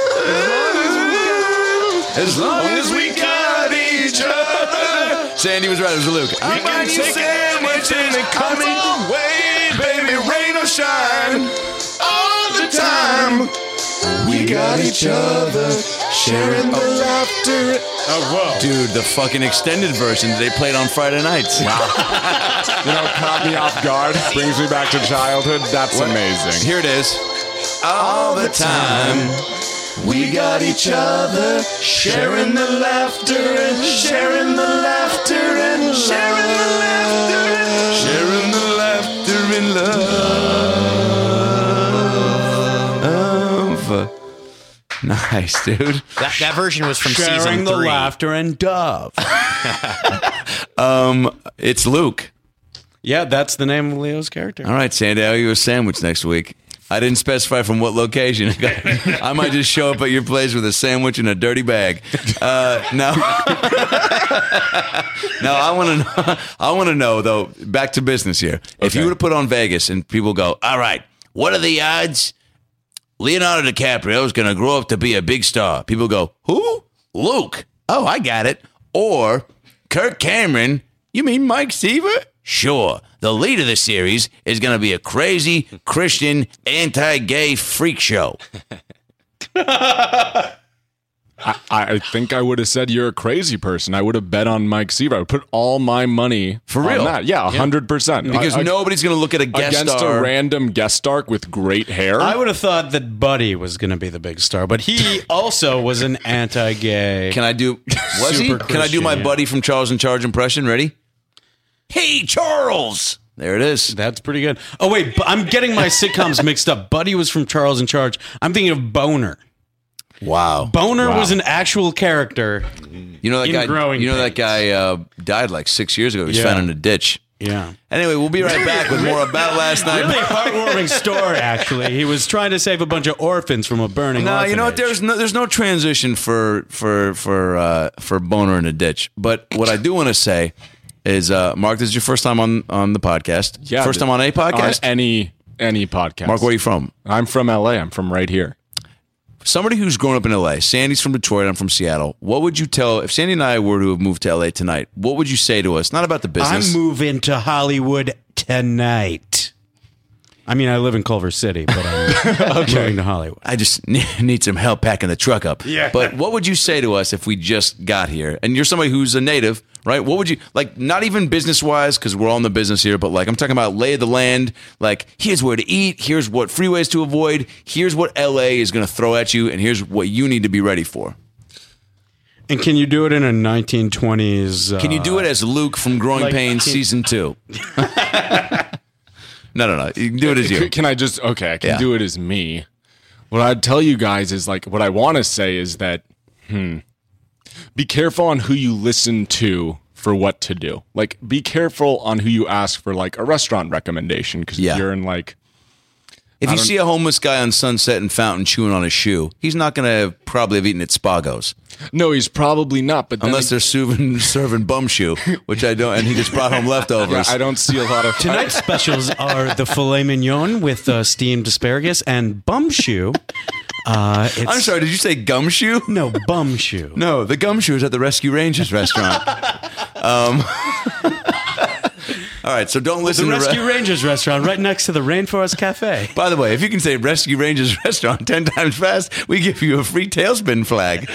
As long as we got each other. Sandy was right. It was Luke. I'm buying you sandwiches and coming away, baby, rain or shine. All the time. We got each other, sharing the laughter. Oh, whoa. Dude, the fucking extended version they played on Friday nights. Wow. Caught me off guard. Brings me back to childhood. That's amazing. Here it is. All the time. We got each other, sharing the laughter and sharing the laughter and sharing the laughter and sharing the laughter and love. Nice, dude. That version was from Sharing season 3. the laughter and Dove. It's Luke. Yeah, that's the name of Leo's character. All right, Sandy, I'll give you a sandwich next week. I didn't specify from what location. I might just show up at your place with a sandwich and a dirty bag. Now I want to know though. Back to business here. If you were to put on Vegas and people go, all right, what are the odds Leonardo DiCaprio is going to grow up to be a big star? People go, who? Luke. Oh, I got it. Or Kirk Cameron. You mean Mike Seaver? Sure. The lead of the series is going to be a crazy Christian anti-gay freak show. I think I would have said you're a crazy person. I would have bet on Mike Seaver. I would put all my money For on real? that. Yeah, 100%. Because nobody's going to look at a guest against star. a random guest star with great hair. I would have thought that Buddy was going to be the big star, but he also was an anti-gay. Can I do? Was he? Super Can I do my Christian, yeah. buddy from Charles in Charge impression? Ready? Hey, Charles. There it is. That's pretty good. Oh, wait, I'm getting my sitcoms mixed up. Buddy was from Charles in Charge. I'm thinking of Boner. Wow. Boner was an actual character. You know that in guy. Growing You know that Pains. guy died like 6 years ago. He was Yeah. found in a ditch. Yeah. Anyway, we'll be right back with more About Last Night. Really heartwarming story, actually. He was trying to save a bunch of orphans from a burning No, you know what? orphanage. There's no transition for Boner in a Ditch. But what I do want to say is, Mark, this is your first time on the podcast. Yeah, first time on a podcast. On any podcast. Mark, where are you from? I'm from LA. I'm from right here. Somebody who's grown up in LA. Sandy's from Detroit. I'm from Seattle. What would you tell if Sandy and I were to have moved to LA tonight? What would you say to us? Not about the business. I'm moving to Hollywood tonight. I mean, I live in Culver City, but I'm moving to Hollywood. I just need some help packing the truck up. Yeah. But what would you say to us if we just got here? And you're somebody who's a native, right? What would you, like, not even business-wise, because we're all in the business here, but, like, I'm talking about lay of the land. Like, here's where to eat. Here's what freeways to avoid. Here's what L.A. is going to throw at you. And here's what you need to be ready for. And can you do it in a 1920s... Can you do it as Luke from Growing Pains Season 2? No. You can do it as you. Can I just, okay, I can do it as me. What I'd tell you guys is, like, what I want to say is that, be careful on who you listen to for what to do. Like, be careful on who you ask for, like, a restaurant recommendation, because you're in, like... If you see a homeless guy on Sunset and Fountain chewing on a shoe, he's not going to probably have eaten at Spago's. No, he's probably not. But unless they're serving bum shoe, which I don't, and he just brought home leftovers. Yeah, I don't see a lot of... Tonight's specials are the filet mignon with steamed asparagus and bum shoe. I'm sorry, did you say gumshoe? No, bum shoe. No, the gumshoe is at the Rescue Rangers restaurant. All right, so don't listen the to Rescue Rangers restaurant right next to the Rainforest Cafe. By the way, if you can say Rescue Rangers restaurant 10 times fast, we give you a free tailspin flag.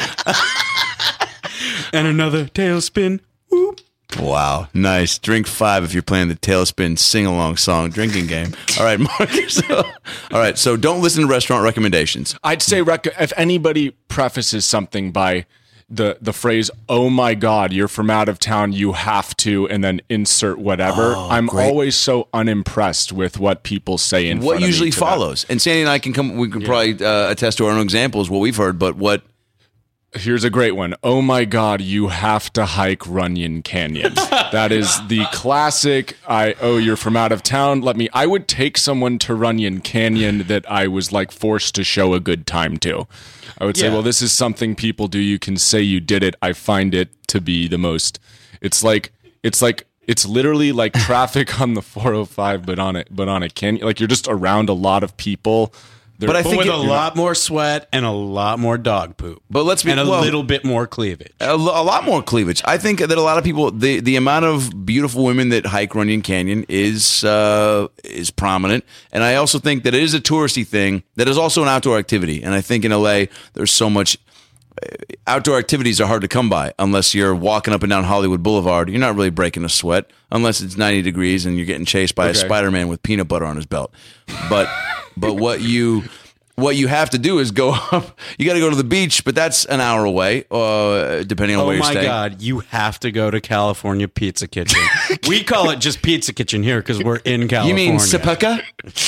And another tailspin. Whoop. Wow, nice. Drink 5 if you're playing the Tailspin sing-along song drinking game. All right, Mark. So don't listen to restaurant recommendations. I'd say if anybody prefaces something by the phrase, "Oh my God, you're from out of town, you have to," and then insert whatever. I'm always so unimpressed with what people say in front of me. What usually follows? And Sandy and I can probably attest to our own examples, what we've heard, but what... Here's a great one. "Oh my God, you have to hike Runyon Canyon." That is the classic. You're from out of town. I would take someone to Runyon Canyon that I was like forced to show a good time to. I would say, well, this is something people do. You can say you did it. I find it to be the most. It's literally like traffic on the 405, but on a canyon. Like, you're just around a lot of people. But I think with a lot more sweat and a lot more dog poop. But let's be and a little bit more cleavage. A lot more cleavage. I think that a lot of people, the amount of beautiful women that hike Runyon Canyon is prominent, and I also think that it is a touristy thing that is also an outdoor activity. And I think in LA there's so much. Outdoor activities are hard to come by unless you're walking up and down Hollywood Boulevard. You're not really breaking a sweat unless it's 90 degrees and you're getting chased by a Spider-Man with peanut butter on his belt. But what you have to do is go up. You got to go to the beach, but that's an hour away, depending on where you're staying. Oh my God, you have to go to California Pizza Kitchen. We call it just Pizza Kitchen here because we're in California. You mean Sapaka?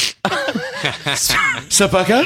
Sapaka?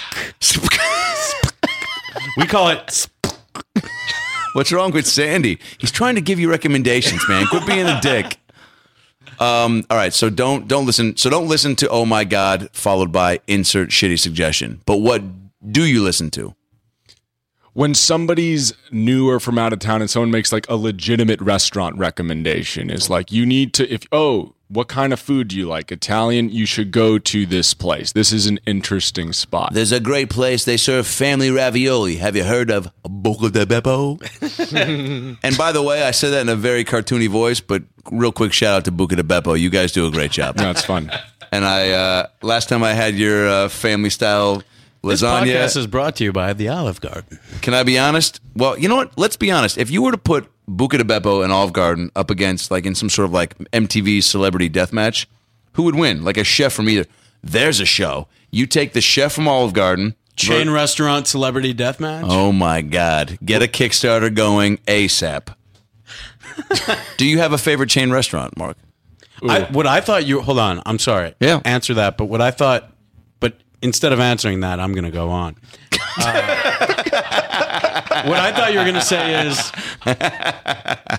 We call it... What's wrong with Sandy? He's trying to give you recommendations, man. Quit being a dick. All right, so don't listen. So don't listen to "Oh my God" followed by insert shitty suggestion. But what do you listen to? When somebody's new or from out of town and someone makes like a legitimate restaurant recommendation, is like, you need to, what kind of food do you like? Italian, you should go to this place. This is an interesting spot. There's a great place. They serve family ravioli. Have you heard of Buca di Beppo? And by the way, I said that in a very cartoony voice, but real quick shout out to Buca di Beppo. You guys do a great job. That's fun. And I last time I had your family style lasagna. This podcast is brought to you by the Olive Garden. Can I be honest? Well, you know what? Let's be honest. If you were to put Buca di Beppo and Olive Garden up against, like, in some sort of like MTV celebrity death match, who would win? Like a chef from either. There's a show. You take the chef from Olive Garden. Chain restaurant celebrity death match? Oh my God. Get a Kickstarter going ASAP. Do you have a favorite chain restaurant, Mark? What I thought you... Hold on. I'm sorry. Yeah. Answer that. But what I thought... But instead of answering that, I'm going to go on. What I thought you were going to say is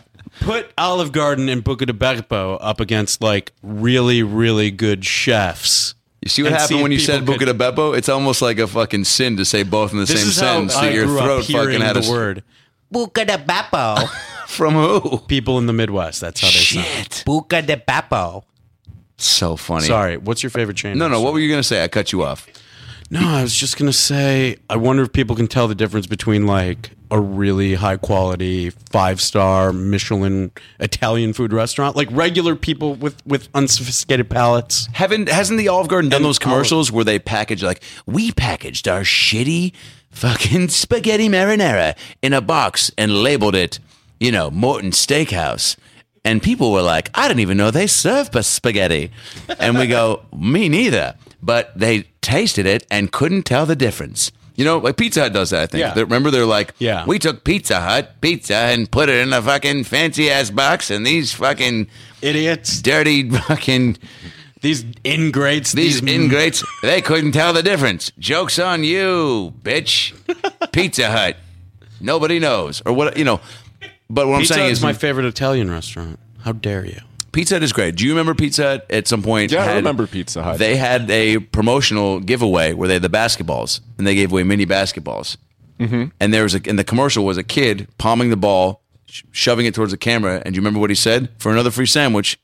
Put Olive Garden and Buca de Beppo up against like really, really good chefs. You see what And see happened if when you said people Buca de Beppo? It's almost like a fucking sin to say both in the This same is how sentence. I That your grew up throat hearing fucking had the word. Buca de Beppo. From who? People in the Midwest. That's how they sound. Buca de Beppo. So funny. Sorry. What's your favorite chain? No, restaurant? what were you gonna say? I cut you off. No, I was just gonna say. I wonder if people can tell the difference between like a really high quality 5-star Michelin Italian food restaurant, like regular people with unsophisticated palates. Hasn't the Olive Garden done And those commercials where they package like, we packaged our shitty fucking spaghetti marinara in a box and labeled it, Morton Steakhouse. And people were like, I didn't even know they serve spaghetti. And we go, me neither. But they tasted it and couldn't tell the difference. Like Pizza Hut does that, I think. Yeah. Remember, they're like, Yeah. we took Pizza Hut pizza and put it in a fucking fancy-ass box, and these fucking Idiots. dirty fucking... These ingrates. These ingrates, they couldn't tell the difference. Joke's on you, bitch. Pizza Hut. Nobody knows. Or what, But what Pizza I'm saying Hut is is my favorite Italian restaurant. How dare you? Pizza Hut is great. Do you remember Pizza Hut at some point? Yeah, I remember Pizza Hut. They had a promotional giveaway where they had the basketballs, and they gave away mini basketballs. Mm-hmm. And there was in the commercial was a kid palming the ball, shoving it towards the camera. And do you remember what he said? For another free sandwich.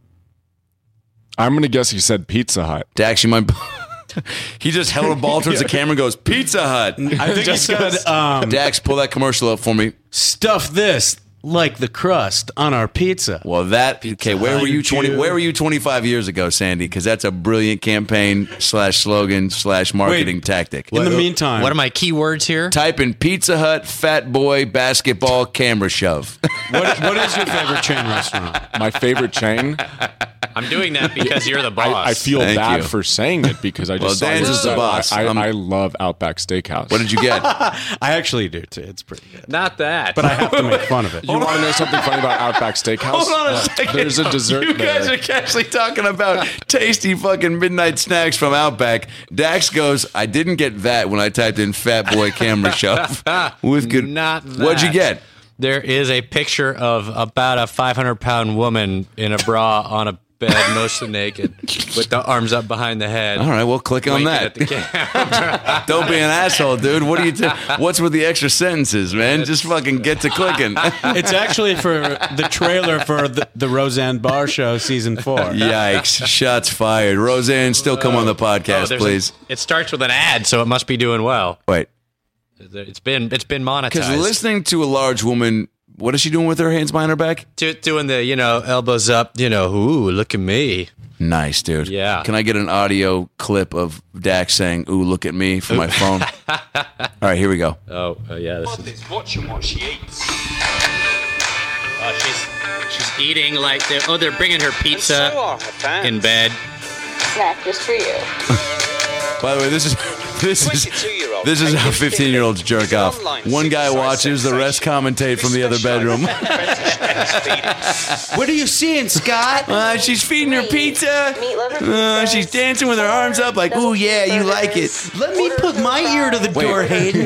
I'm going to guess he said Pizza Hut. Dax, you might... He just held a ball towards the camera and goes, Pizza Hut. I think he said, Dax, pull that commercial up for me. stuff this like the crust on our pizza. Well, okay. Where were you 25 years ago, Sandy? Because that's a brilliant campaign /slogan /marketing tactic. In the meantime, What are my keywords here? Type in Pizza Hut, Fat Boy, Basketball, Camera Shove. what is your favorite chain restaurant? My favorite chain. I'm doing that because you're the boss. I feel Thank bad you. for saying it because I just saw Dan's yours is the up. boss. I love Outback Steakhouse. What did you get? I actually do too. It's pretty good, Not that. but I have to make fun of it. You want to know something funny about Outback Steakhouse? Hold on a second. There's a dessert You guys there. are actually talking about tasty fucking midnight snacks from Outback. Dax goes, I didn't get that when I typed in Fat Boy Camera Shove. With good. Not What'd you that. get? There is a picture of about a 500-pound woman in a bra on a bed, mostly naked, with the arms up behind the head. All right, well, click on winking that. at the camera. Don't be an asshole, dude. What are you? What's with the extra sentences, man? Just fucking get to clicking. It's actually for the trailer for the Roseanne Barr Show season 4. Yikes! Shots fired. Roseanne, still come on the podcast, there's please. it starts with an ad, so it must be doing well. Wait, It's been because monetized. listening to a large woman, what is she doing with her hands behind her back? Doing the elbows up. Ooh, look at me. Nice, dude. Yeah. Can I get an audio clip of Dax saying, "Ooh, look at me" from my phone? All right, here we go. Oh, yeah. This is Watching what she eats. she's eating like they're bringing her pizza So are her fans. in bed. Snack just for you. By the way, this is 22-year-old this is how taking 15-year-olds jerk his off. online One guy superstar watches, the rest sensation. commentate from the other bedroom. What are you seeing, Scott? She's feeding her pizza. Meat lover She's dancing with her arms up like, "Ooh, yeah, you like it." Let me put my ear to the door, Hayden.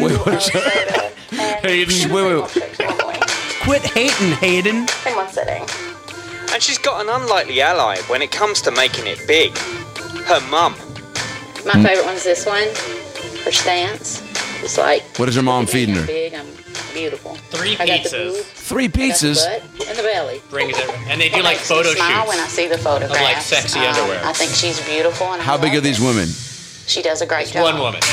Wait. Quit hating, Hayden. In one sitting. And she's got an unlikely ally when it comes to making it big. Her mum. My favorite one's this one. Her stance. It's like. What is her mom feeding her? I'm big. I'm beautiful. 3 I got the pizzas. boob, 3 I got the pizzas. butt, and the belly. Brings it, and they do It like makes me photo smile when I shoots. see the photographs. like sexy underwear. I think she's beautiful. And How I big love are these it. women? She does a great job. One woman.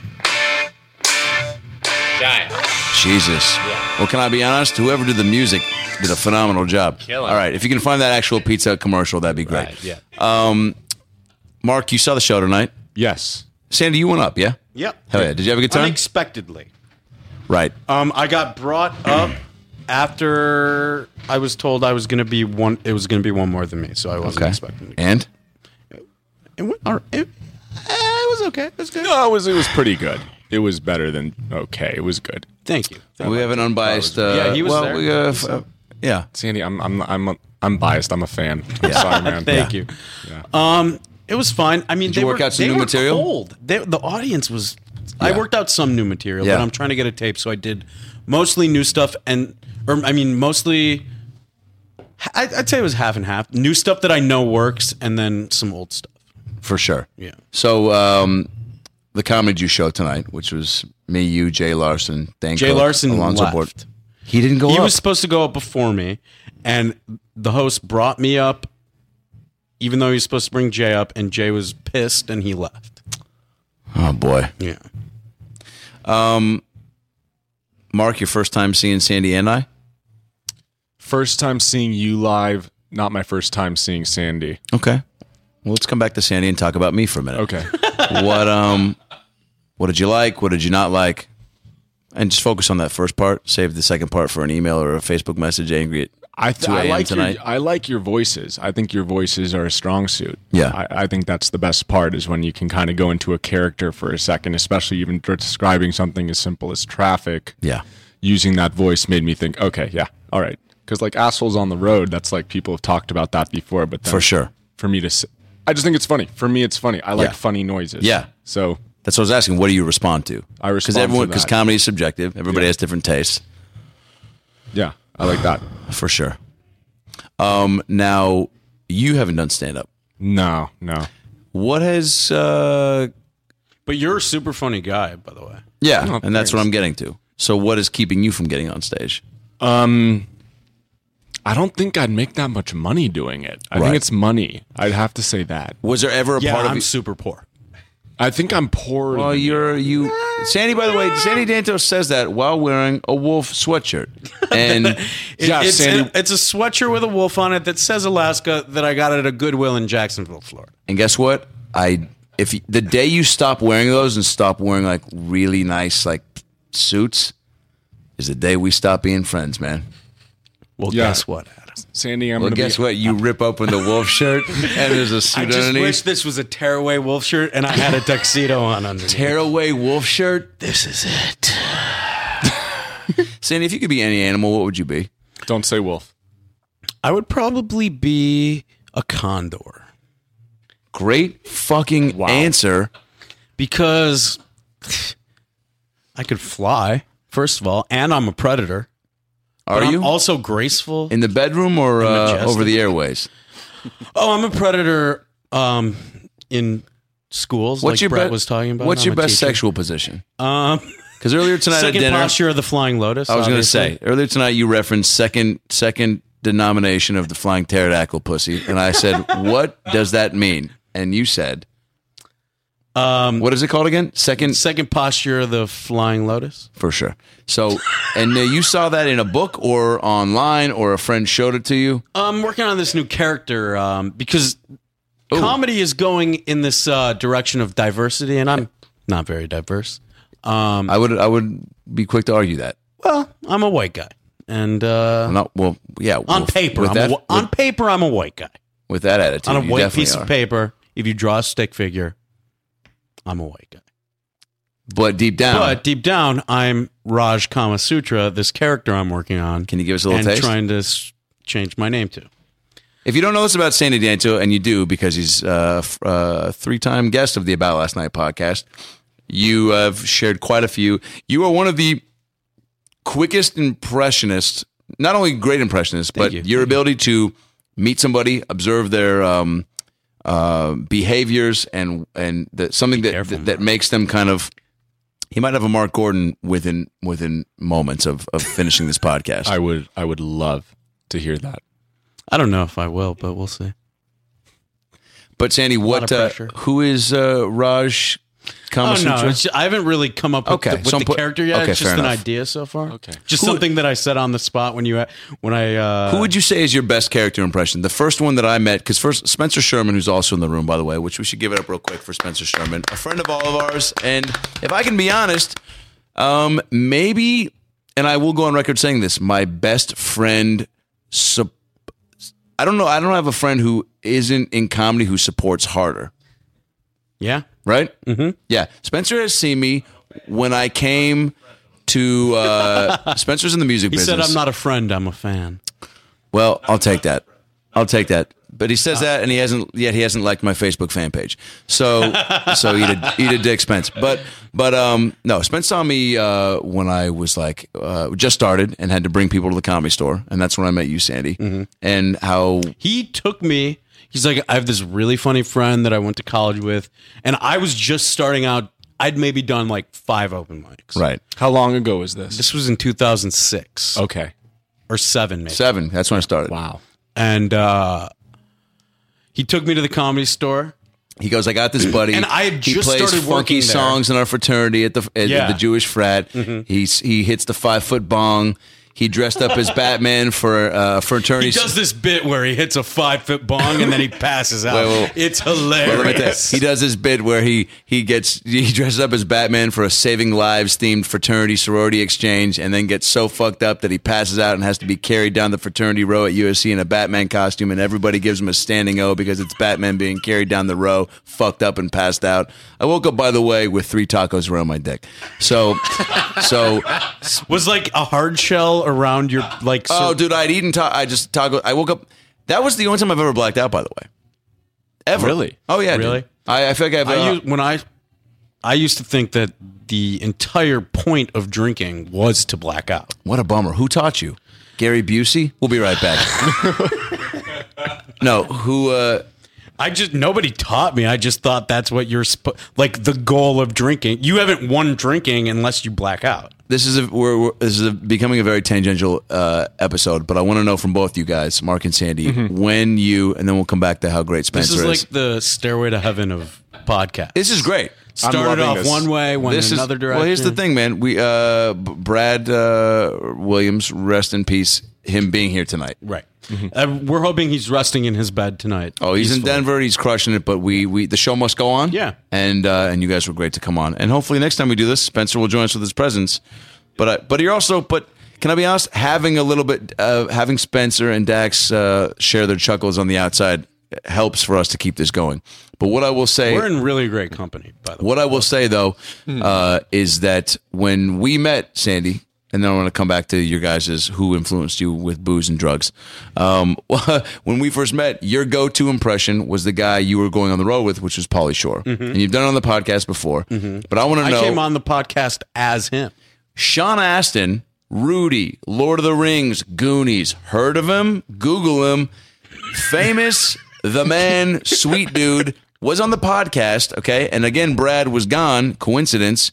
Giant. Jesus. Yeah. Well, can I be honest? Whoever did the music did a phenomenal job. Killing All right, if you can find that actual Pizza Hut commercial, that'd be great. Right, yeah. Mark, you saw the show tonight. Yes. Sandy, you went up, yeah? Yep. Hell yeah. Did you have a good time? Unexpectedly. Right. I got brought up after I was told I was going to be one. It was going to be one more than me, so I wasn't Okay. expecting to go. And? It went, it was okay. It was good. No, it was pretty good. It was better than okay. It was good. Thank you. We have an unbiased. Yeah, he was well, there. We, yeah. Sandy, I'm biased. I'm a fan. I'm sorry, man. Thank you. It was fine. I mean, Did you work out some new material? Cold. The audience was. I Yeah. worked out some new material, Yeah. but I'm trying to get a tape, so I did mostly new stuff, mostly I'd say it was half and half. New stuff that I know works, and then some old stuff. For sure. Yeah. So the Comedy Juice show tonight, which was me, you, Jay Larson, Dan Jay Cook, Larson Alonzo left. Bort. He didn't go He up. was supposed to go up before me, and the host brought me up, even though he was supposed to bring Jay up, and Jay was pissed, and he left. Oh, boy. Yeah. Mark, your first time seeing Sandy and I? First time seeing you live, not my first time seeing Sandy. Okay. Well, let's come back to Sandy and talk about me for a minute. Okay. What did you like? What did you not like? And just focus on that first part. Save the second part for an email or a Facebook message angry at 2 a.m. tonight. I like your voices. I think your voices are a strong suit. Yeah. I think that's the best part is when you can kind of go into a character for a second, especially even describing something as simple as traffic. Yeah. Using that voice made me think, okay, yeah, all right. Because like Assholes on the Road, that's like people have talked about that before. But then For sure. For me to I just think it's funny. For me, it's funny. I like Yeah. funny noises. Yeah. So That's what I was asking. What do you respond to? I respond to Because that. comedy is subjective. Everybody has different tastes. yeah, I like that. For sure. Now, you haven't done stand-up. No. What has... But you're a super funny guy, by the way. yeah, Oh, and that's what thanks. I'm getting to. So what is keeping you from getting on stage? I don't think I'd make that much money doing it. I Right. think it's money. I'd have to say that. Was there ever a Yeah, part of I'm you... super poor. I think I'm poor. Well, you... Sandy, by the way, Sandy Danto says that while wearing a wolf sweatshirt. And Yeah, it's, Sandy- it's a sweatshirt with a wolf on it that says Alaska that I got at a Goodwill in Jacksonville, Florida. And guess what? The day you stop wearing those and stop wearing like really nice like suits is the day we stop being friends, man. Well, Yeah. guess what, Adam? Sandy, I'm Well, going to guess what? You rip open the wolf shirt and there's a I suit just underneath. wish this was a tearaway wolf shirt and I had a tuxedo on underneath. Tearaway wolf shirt. This is it. Sandy, if you could be any animal, what would you be? Don't say wolf. I would probably be a condor Great fucking answer. because I could fly, first of all, and I'm a predator. Are But you I'm also graceful. in the bedroom or majestic. over the airways? Oh, I'm a predator in schools, like Brett was talking about. What's I'm your a best teacher. sexual position? Because earlier tonight at Second dinner, posture of the flying lotus. I was going to obviously. say earlier tonight you referenced second denomination of the flying pterodactyl pussy, and I said, "What does that mean?" And you said, "What is it called again?" Second posture of the flying lotus. For sure. So, and you saw that in a book or online, or a friend showed it to you. I'm working on this new character because comedy is going in this direction of diversity, and I'm not very diverse. I would be quick to argue that. Well, I'm a white guy, and On paper, on paper, I'm a white guy. with that attitude, On a you white definitely piece are. of paper, if you draw a stick figure, I'm a white guy. But deep down, But deep down, I'm Raj Kamasutra, this character I'm working on. Can you give us a little and taste? trying to change my name to. if you don't know this about Sandy Danto, and you do because he's a three-time guest of the About Last Night podcast, you have shared quite a few. You are one of the quickest impressionists, not only great impressionists, but your ability to meet somebody, observe their behaviors, and something that makes them kind of. He might have a Mark Gordon within moments of finishing this podcast. I would love to hear that. I don't know if I will, but we'll see. But Sandy, lot of pressure. who is Raj Kamasutra? I haven't really come up with the character yet. Okay, It's just fair an enough. idea so far. Okay. Just something that I said on the spot when I. Who would you say is your best character impression? The first one that I met, because first Spencer Sherman, who's also in the room, by the way, which we should give it up real quick for Spencer Sherman, a friend of all of ours, and if I can be honest, maybe, and I will go on record saying this, my best friend. I don't know. I don't have a friend who isn't in comedy who supports harder. Yeah. Right? Mm-hmm. Yeah. Spencer has seen me when I came to Spencer's in the music He business. said, "I'm not a friend. I'm a fan." Well, I'll take that. But he says that, and he hasn't liked my Facebook fan page. So eat a dick, Spence. But no, Spence saw me when I was like just started and had to bring people to the Comedy Store, and that's when I met you, Sandy. Mm-hmm. And how he took me. He's like, I have this really funny friend that I went to college with, and I was just starting out. I'd maybe done like 5 open mics. Right. How long ago was this? This was in 2006. Okay. Or 7, maybe. 7. That's when I started. Wow. And he took me to the Comedy Store. He goes, I got this buddy. And I had just he plays started funky working songs in our fraternity at the Jewish frat. Mm-hmm. He hits the 5-foot bong. He dressed up as Batman for a fraternity. He does this bit where he hits a 5-foot bong and then he passes out. It's hilarious. He does this bit where he dresses up as Batman for a Saving Lives themed fraternity sorority exchange, and then gets so fucked up that he passes out and has to be carried down the fraternity row at USC in a Batman costume, and everybody gives him a standing O because it's Batman being carried down the row, fucked up and passed out. I woke up, by the way, with 3 tacos around my dick. So was like a hard shell around your like. Oh, dude, I'd eaten. I just taco. I woke up. That was the only time I've ever blacked out. By the way, ever. Really? Oh yeah, really. Dude. I feel like I used to think that the entire point of drinking was to black out. What a bummer. Who taught you? Gary Busey. We'll be right back. No, who? Nobody taught me. I just thought that's what you're like the goal of drinking. You haven't won drinking unless you black out. This is becoming a very tangential episode, but I want to know from both you guys, Mark and Sandy, when you, and then we'll come back to how great Spencer is. This is like the Stairway to Heaven of podcasts. This is great. Started off one way, went in another direction. Well, here's the thing, man. We Brad Williams, rest in peace, him being here tonight. Right. Mm-hmm. We're hoping he's resting in his bed tonight. Oh, he's in Denver. He's crushing it. But we the show must go on. Yeah. And you guys were great to come on. And hopefully next time we do this, Spencer will join us with his presence. But you're also. But can I be honest? Having a little bit, having Spencer and Dax share their chuckles on the outside helps for us to keep this going. But what I will say, we're in really great company. By the way, what I will say though is that when we met Sandy. And then I want to come back to your guys' who influenced you with booze and drugs. When we first met, your go-to impression was the guy you were going on the road with, which was Pauly Shore. Mm-hmm. And you've done it on the podcast before. Mm-hmm. But I want to know... I came on the podcast as him. Sean Astin, Rudy, Lord of the Rings, Goonies. Heard of him? Google him. Famous, the man, sweet dude, was on the podcast, okay? And again, Brad was gone. Coincidence.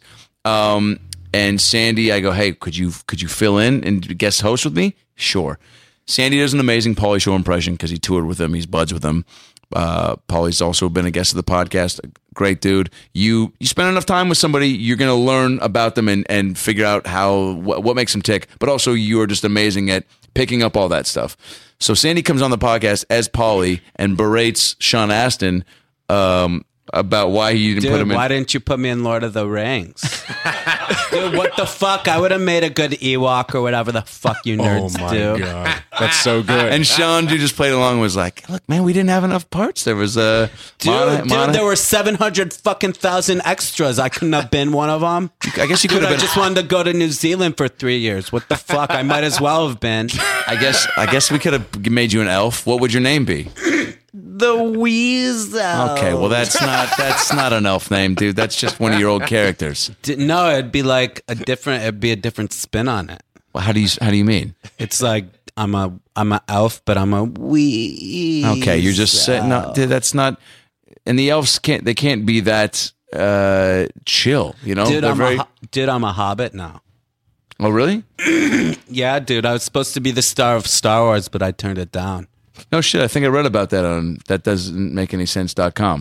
And Sandy, I go, hey, could you fill in and guest host with me? Sure. Sandy does an amazing Pauly Shore impression because he toured with him. He's buds with him. Pauly's also been a guest of the podcast. Great dude. You spend enough time with somebody, you're going to learn about them and figure out what makes them tick. But also, you are just amazing at picking up all that stuff. So Sandy comes on the podcast as Pauly and berates Sean Astin about why he didn't put him in. Why didn't you put me in Lord of the Rings? Dude, what the fuck? I would have made a good Ewok or whatever the fuck you nerds do. Oh my god, that's so good. And Sean, who just played along, and was like, "Look, man, we didn't have enough parts. There was a dude, there were 700,000 extras. I couldn't have been one of them. I guess you could have been. I just wanted to go to New Zealand for 3 years. What the fuck? I might as well have been. I guess we could have made you an elf. What would your name be? The Weasel. Okay, well that's not an elf name, dude. That's just one of your old characters. No, it'd be like a different spin on it. Well, how do you mean? It's like I'm a elf, but I'm a weasel. Okay, you're just saying no, dude, that's not. And the elves can't be that chill, you know? Dude, I'm a hobbit now. Oh, really? Yeah, dude. I was supposed to be the star of Star Wars, but I turned it down. No shit. I think I read about that on thatdoesn'tmakeanysense.com.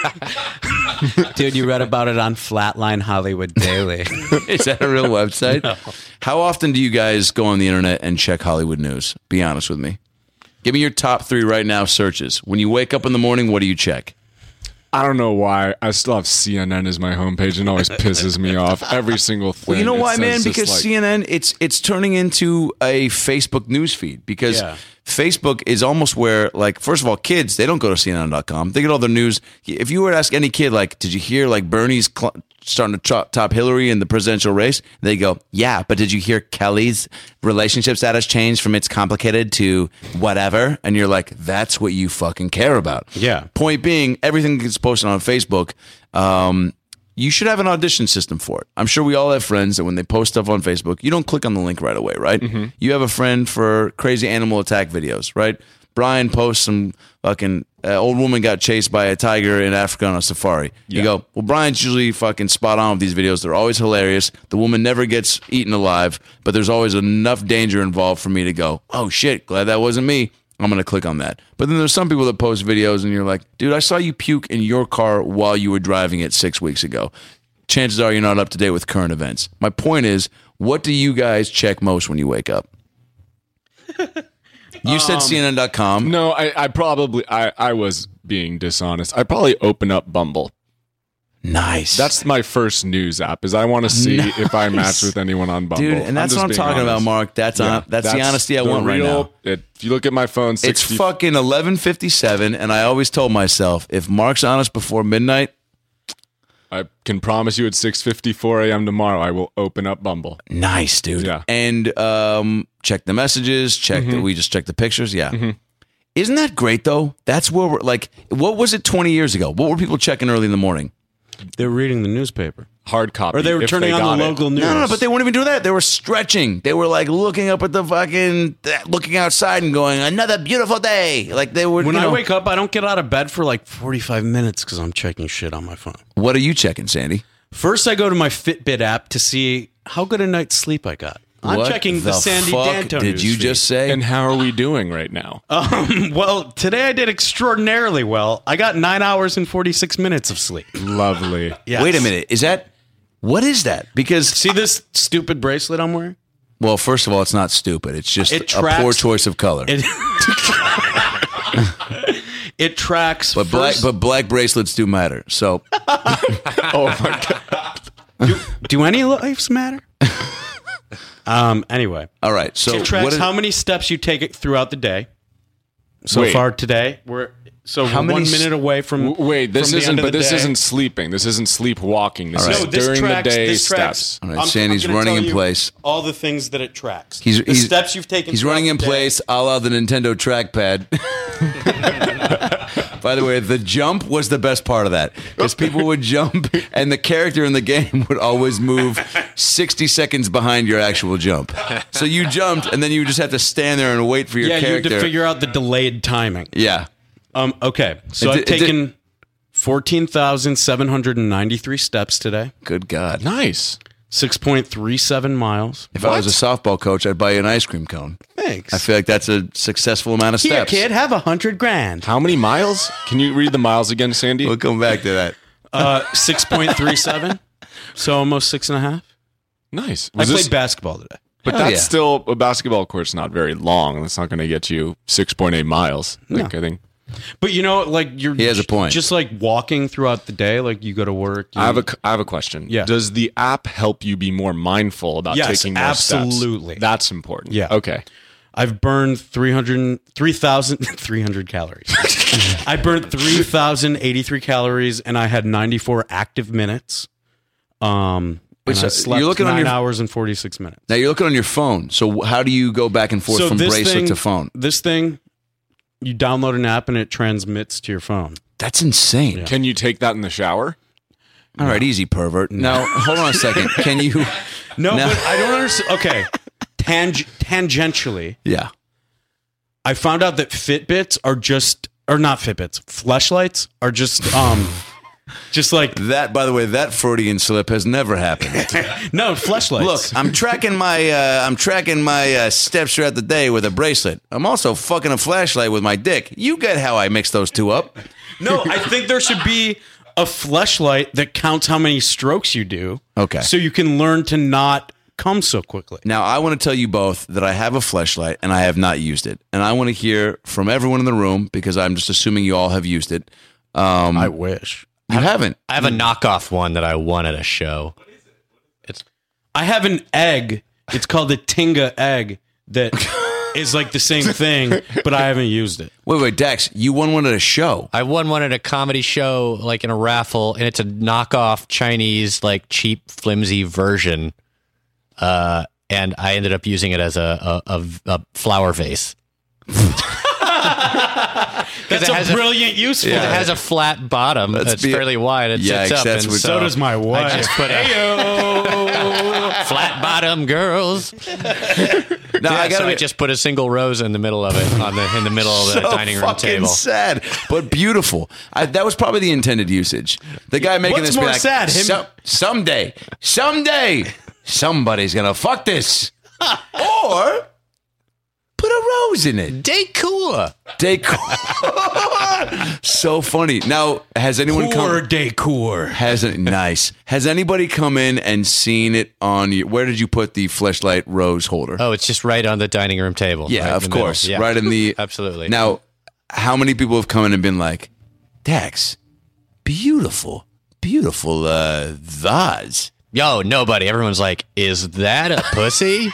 Dude, you read about it on Flatline Hollywood Daily. Is that a real website? No. How often do you guys go on the internet and check Hollywood news? Be honest with me. Give me your top 3 right now searches. When you wake up in the morning, what do you check? I don't know why. I still have CNN as my homepage and it always pisses me off. Every single thing. Well, you know why, man? Because CNN, it's turning into a Facebook news feed. Because Facebook is almost where, like, first of all, kids, they don't go to CNN.com. They get all their news. If you were to ask any kid, like, did you hear, like, Bernie's starting to top Hillary in the presidential race. They go, yeah, but did you hear Kelly's relationship status changed from it's complicated to whatever? And you're like, that's what you fucking care about. Yeah. Point being, everything gets posted on Facebook. You should have an audition system for it. I'm sure we all have friends that when they post stuff on Facebook, you don't click on the link right away, right? Mm-hmm. You have a friend for crazy animal attack videos, right? Brian posts some fucking old woman got chased by a tiger in Africa on a safari. You go, well, Brian's usually fucking spot on with these videos. They're always hilarious. The woman never gets eaten alive, but there's always enough danger involved for me to go, oh shit, glad that wasn't me. I'm going to click on that. But then there's some people that post videos and you're like, dude, I saw you puke in your car while you were driving it 6 weeks ago. Chances are you're not up to date with current events. My point is, what do you guys check most when you wake up? You said CNN.com. No, I was being dishonest. I probably open up Bumble. Nice. That's my first news app, is I want to see if I match with anyone on Bumble. Dude, and that's what I'm talking about, Mark. That's the honesty I want right now. If you look at my phone, it's fucking 11:57, and I always told myself, if Mark's honest before midnight, I can promise you at 6:54 a.m. tomorrow, I will open up Bumble. Nice, dude. Yeah. And check the messages, we just check the pictures. Yeah. Mm-hmm. Isn't that great, though? That's where we're like, what was it 20 years ago? What were people checking early in the morning? They were reading the newspaper. Hard copy. Or they were turning on the local news. No, but they weren't even doing that. They were stretching. They were like looking up at the fucking, looking outside and going, another beautiful day. Like they were. When I wake up, I don't get out of bed for like 45 minutes because I'm checking shit on my phone. What are you checking, Sandy? First, I go to my Fitbit app to see how good a night's sleep I got. I'm checking the Sandy Danto did you just say? And how are we doing right now? Well, today I did extraordinarily well. I got 9 hours and 46 minutes of sleep. Lovely. Yes. Wait a minute. What is that? Because see this stupid bracelet I'm wearing? Well, first of all, it's not stupid. It's just a poor choice of color. It tracks. But black bracelets do matter. So, oh my god. Do any lives matter? Anyway. All right. So it tracks how many steps you take throughout the day. So far today, we're how 1 minute away from. Wait, this from isn't. The but this day. isn't sleeping. This isn't sleepwalking. This right. is during the day steps. All right, Sandy's running in place. All the things that it tracks. He's steps you've taken. He's running in place, a la the Nintendo trackpad. By the way, the jump was the best part of that, because people would jump, and the character in the game would always move 60 seconds behind your actual jump. So you jumped, and then you just have to stand there and wait for your character. Yeah, you had to figure out the delayed timing. Yeah. Okay, so I've taken 14,793 steps today. Good God. Nice. 6.37 miles. If I was a softball coach, I'd buy you an ice cream cone. Thanks. I feel like that's a successful amount of steps. Here, kid, have $100,000. How many miles? Can you read the miles again, Sandy? We'll come back to that. 6.37. So almost 6.5. Nice. I played basketball today. But that's still, a basketball court's not very long. That's not going to get you 6.8 miles. I think. But you know, like he has a point. Just like walking throughout the day, like you go to work. I have a question. Yeah. Does the app help you be more mindful about taking more steps? Absolutely. That's important. Yeah. Okay. I've burned 3,300 calories. I burned 3,083 calories, and I had 94 active minutes. And I slept you're looking 9 hours and 46 minutes. Now you're looking on your phone. So how do you go back and forth from bracelet to phone? This thing, you download an app and it transmits to your phone. That's insane. Yeah. Can you take that in the shower? All right, easy, pervert. Now, hold on a second. Can you? No, but I don't understand. Okay, tangentially. Yeah. I found out that Fitbits are not Fitbits. Fleshlights are just like that. By the way, that Freudian slip has never happened. No, fleshlights. Look, I'm tracking my steps throughout the day with a bracelet. I'm also fucking a flashlight with my dick. You get how I mix those two up? No, I think there should be a fleshlight that counts how many strokes you do. Okay, so you can learn to not come so quickly. Now, I want to tell you both that I have a fleshlight and I have not used it, and I want to hear from everyone in the room, because I'm just assuming you all have used it. I wish. You haven't. I have a knockoff one that I won at a show. What is it? I have an egg. It's called a Tinga egg that is like the same thing, but I haven't used it. Wait, Dex, you won one at a show. I won one at a comedy show, like in a raffle, and it's a knockoff Chinese, like cheap, flimsy version. And I ended up using it as a flower vase. That's a brilliant use for it. It has a flat bottom. It's fairly wide. It sits up. And so does my wife. I just put flat bottom girls. I just put a single rose in the middle of it, in the middle of the dining room table. Sad, but beautiful. That was probably the intended usage. The guy making What's this more be like, sad? someday, somebody's gonna fuck this, or put a rose in it. Decor. So funny. Now, has anyone come? Decor. Has anybody come in and seen it on you? Where did you put the fleshlight rose holder? Oh, it's just right on the dining room table. Yeah, right of course. Yeah. Right in the Absolutely. Now, how many people have come in and been like, Dex, beautiful vase. Yo, nobody. Everyone's like, is that a pussy?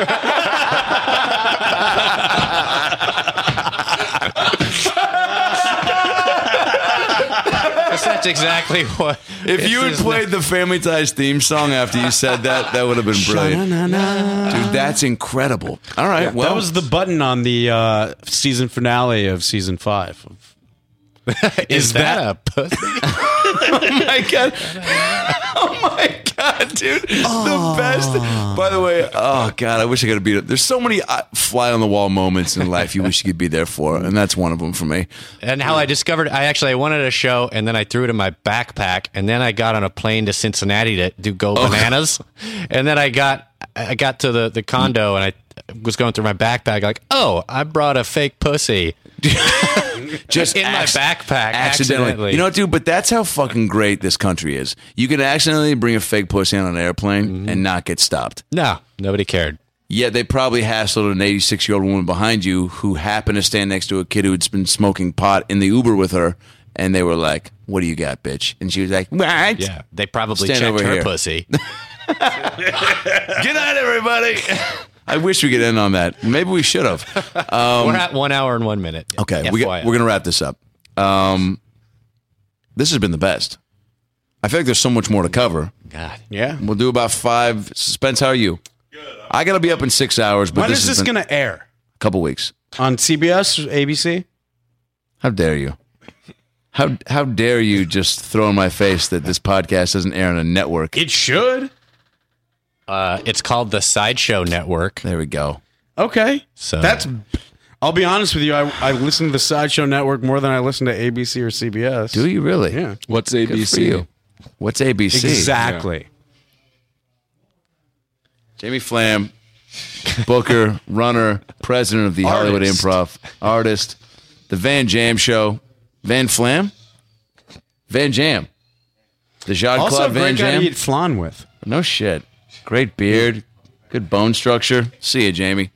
That's exactly what. If you had played the Family Ties theme song after you said that, that would have been brilliant. Dude, that's incredible. All right, well. That was the button on the season finale of season 5. Is that a pussy? Oh my god! Oh my god, dude! The best. By the way, oh god, I wish I could have beat it. There's so many fly on the wall moments in life you wish you could be there for, and that's one of them for me. And how I discovered, I wanted a show, and then I threw it in my backpack, and then I got on a plane to Cincinnati to do Go Bananas, and then I got to the condo, and I was going through my backpack, like, oh, I brought a fake pussy. Just in my backpack accidentally. You know, dude, but that's how fucking great this country is. You can accidentally bring a fake pussy on an airplane and not get stopped. No, nobody cared. Yeah, they probably hassled an 86-year-old woman behind you who happened to stand next to a kid who'd been smoking pot in the Uber with her, and they were like, what do you got, bitch? And she was like, what? Yeah, they probably Stand checked over her here. pussy. Good night, everybody. I wish we could end on that. Maybe we should have. We're at 1 hour and 1 minute. Okay, we're going to wrap this up. This has been the best. I feel like there's so much more to cover. God. Yeah. We'll do about 5. Spence, how are you? Good. I got to be up in 6 hours. But when is this going to air? A couple weeks. On CBS or ABC? How dare you? How dare you just throw in my face that this podcast doesn't air on a network? It should. It's called the Sideshow Network. There we go. Okay. So I'll be honest with you. I listen to the Sideshow Network more than I listen to ABC or CBS. Do you really? Yeah. What's Good for ABC? you. What's ABC? Exactly. Yeah. Jamie Flam, booker, runner, president of the Hollywood Improv, artist, the Van Jam Show. Van Flam? Van Jam. The Jean-Claude Also, Van great guy Jam? to eat flan with. No shit. Great beard. Good bone structure. See you, Jamie.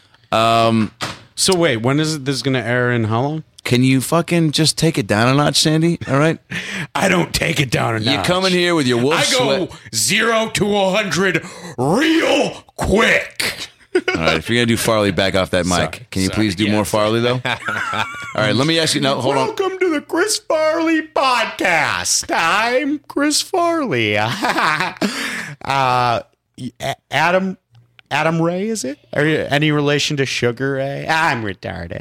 So wait, when is this going to air and how long? Can you fucking just take it down a notch, Sandy? All right? I don't take it down a notch. You come in here with your wolf sweat. 0 to 100 real quick. All right, if you're going to do Farley, back off that mic. Can you please do more Farley, though? All right, let me ask you now. Hold on. Welcome to the Chris Farley podcast. I'm Chris Farley. Adam Ray, is it? Are you any relation to Sugar Ray? I'm retarded.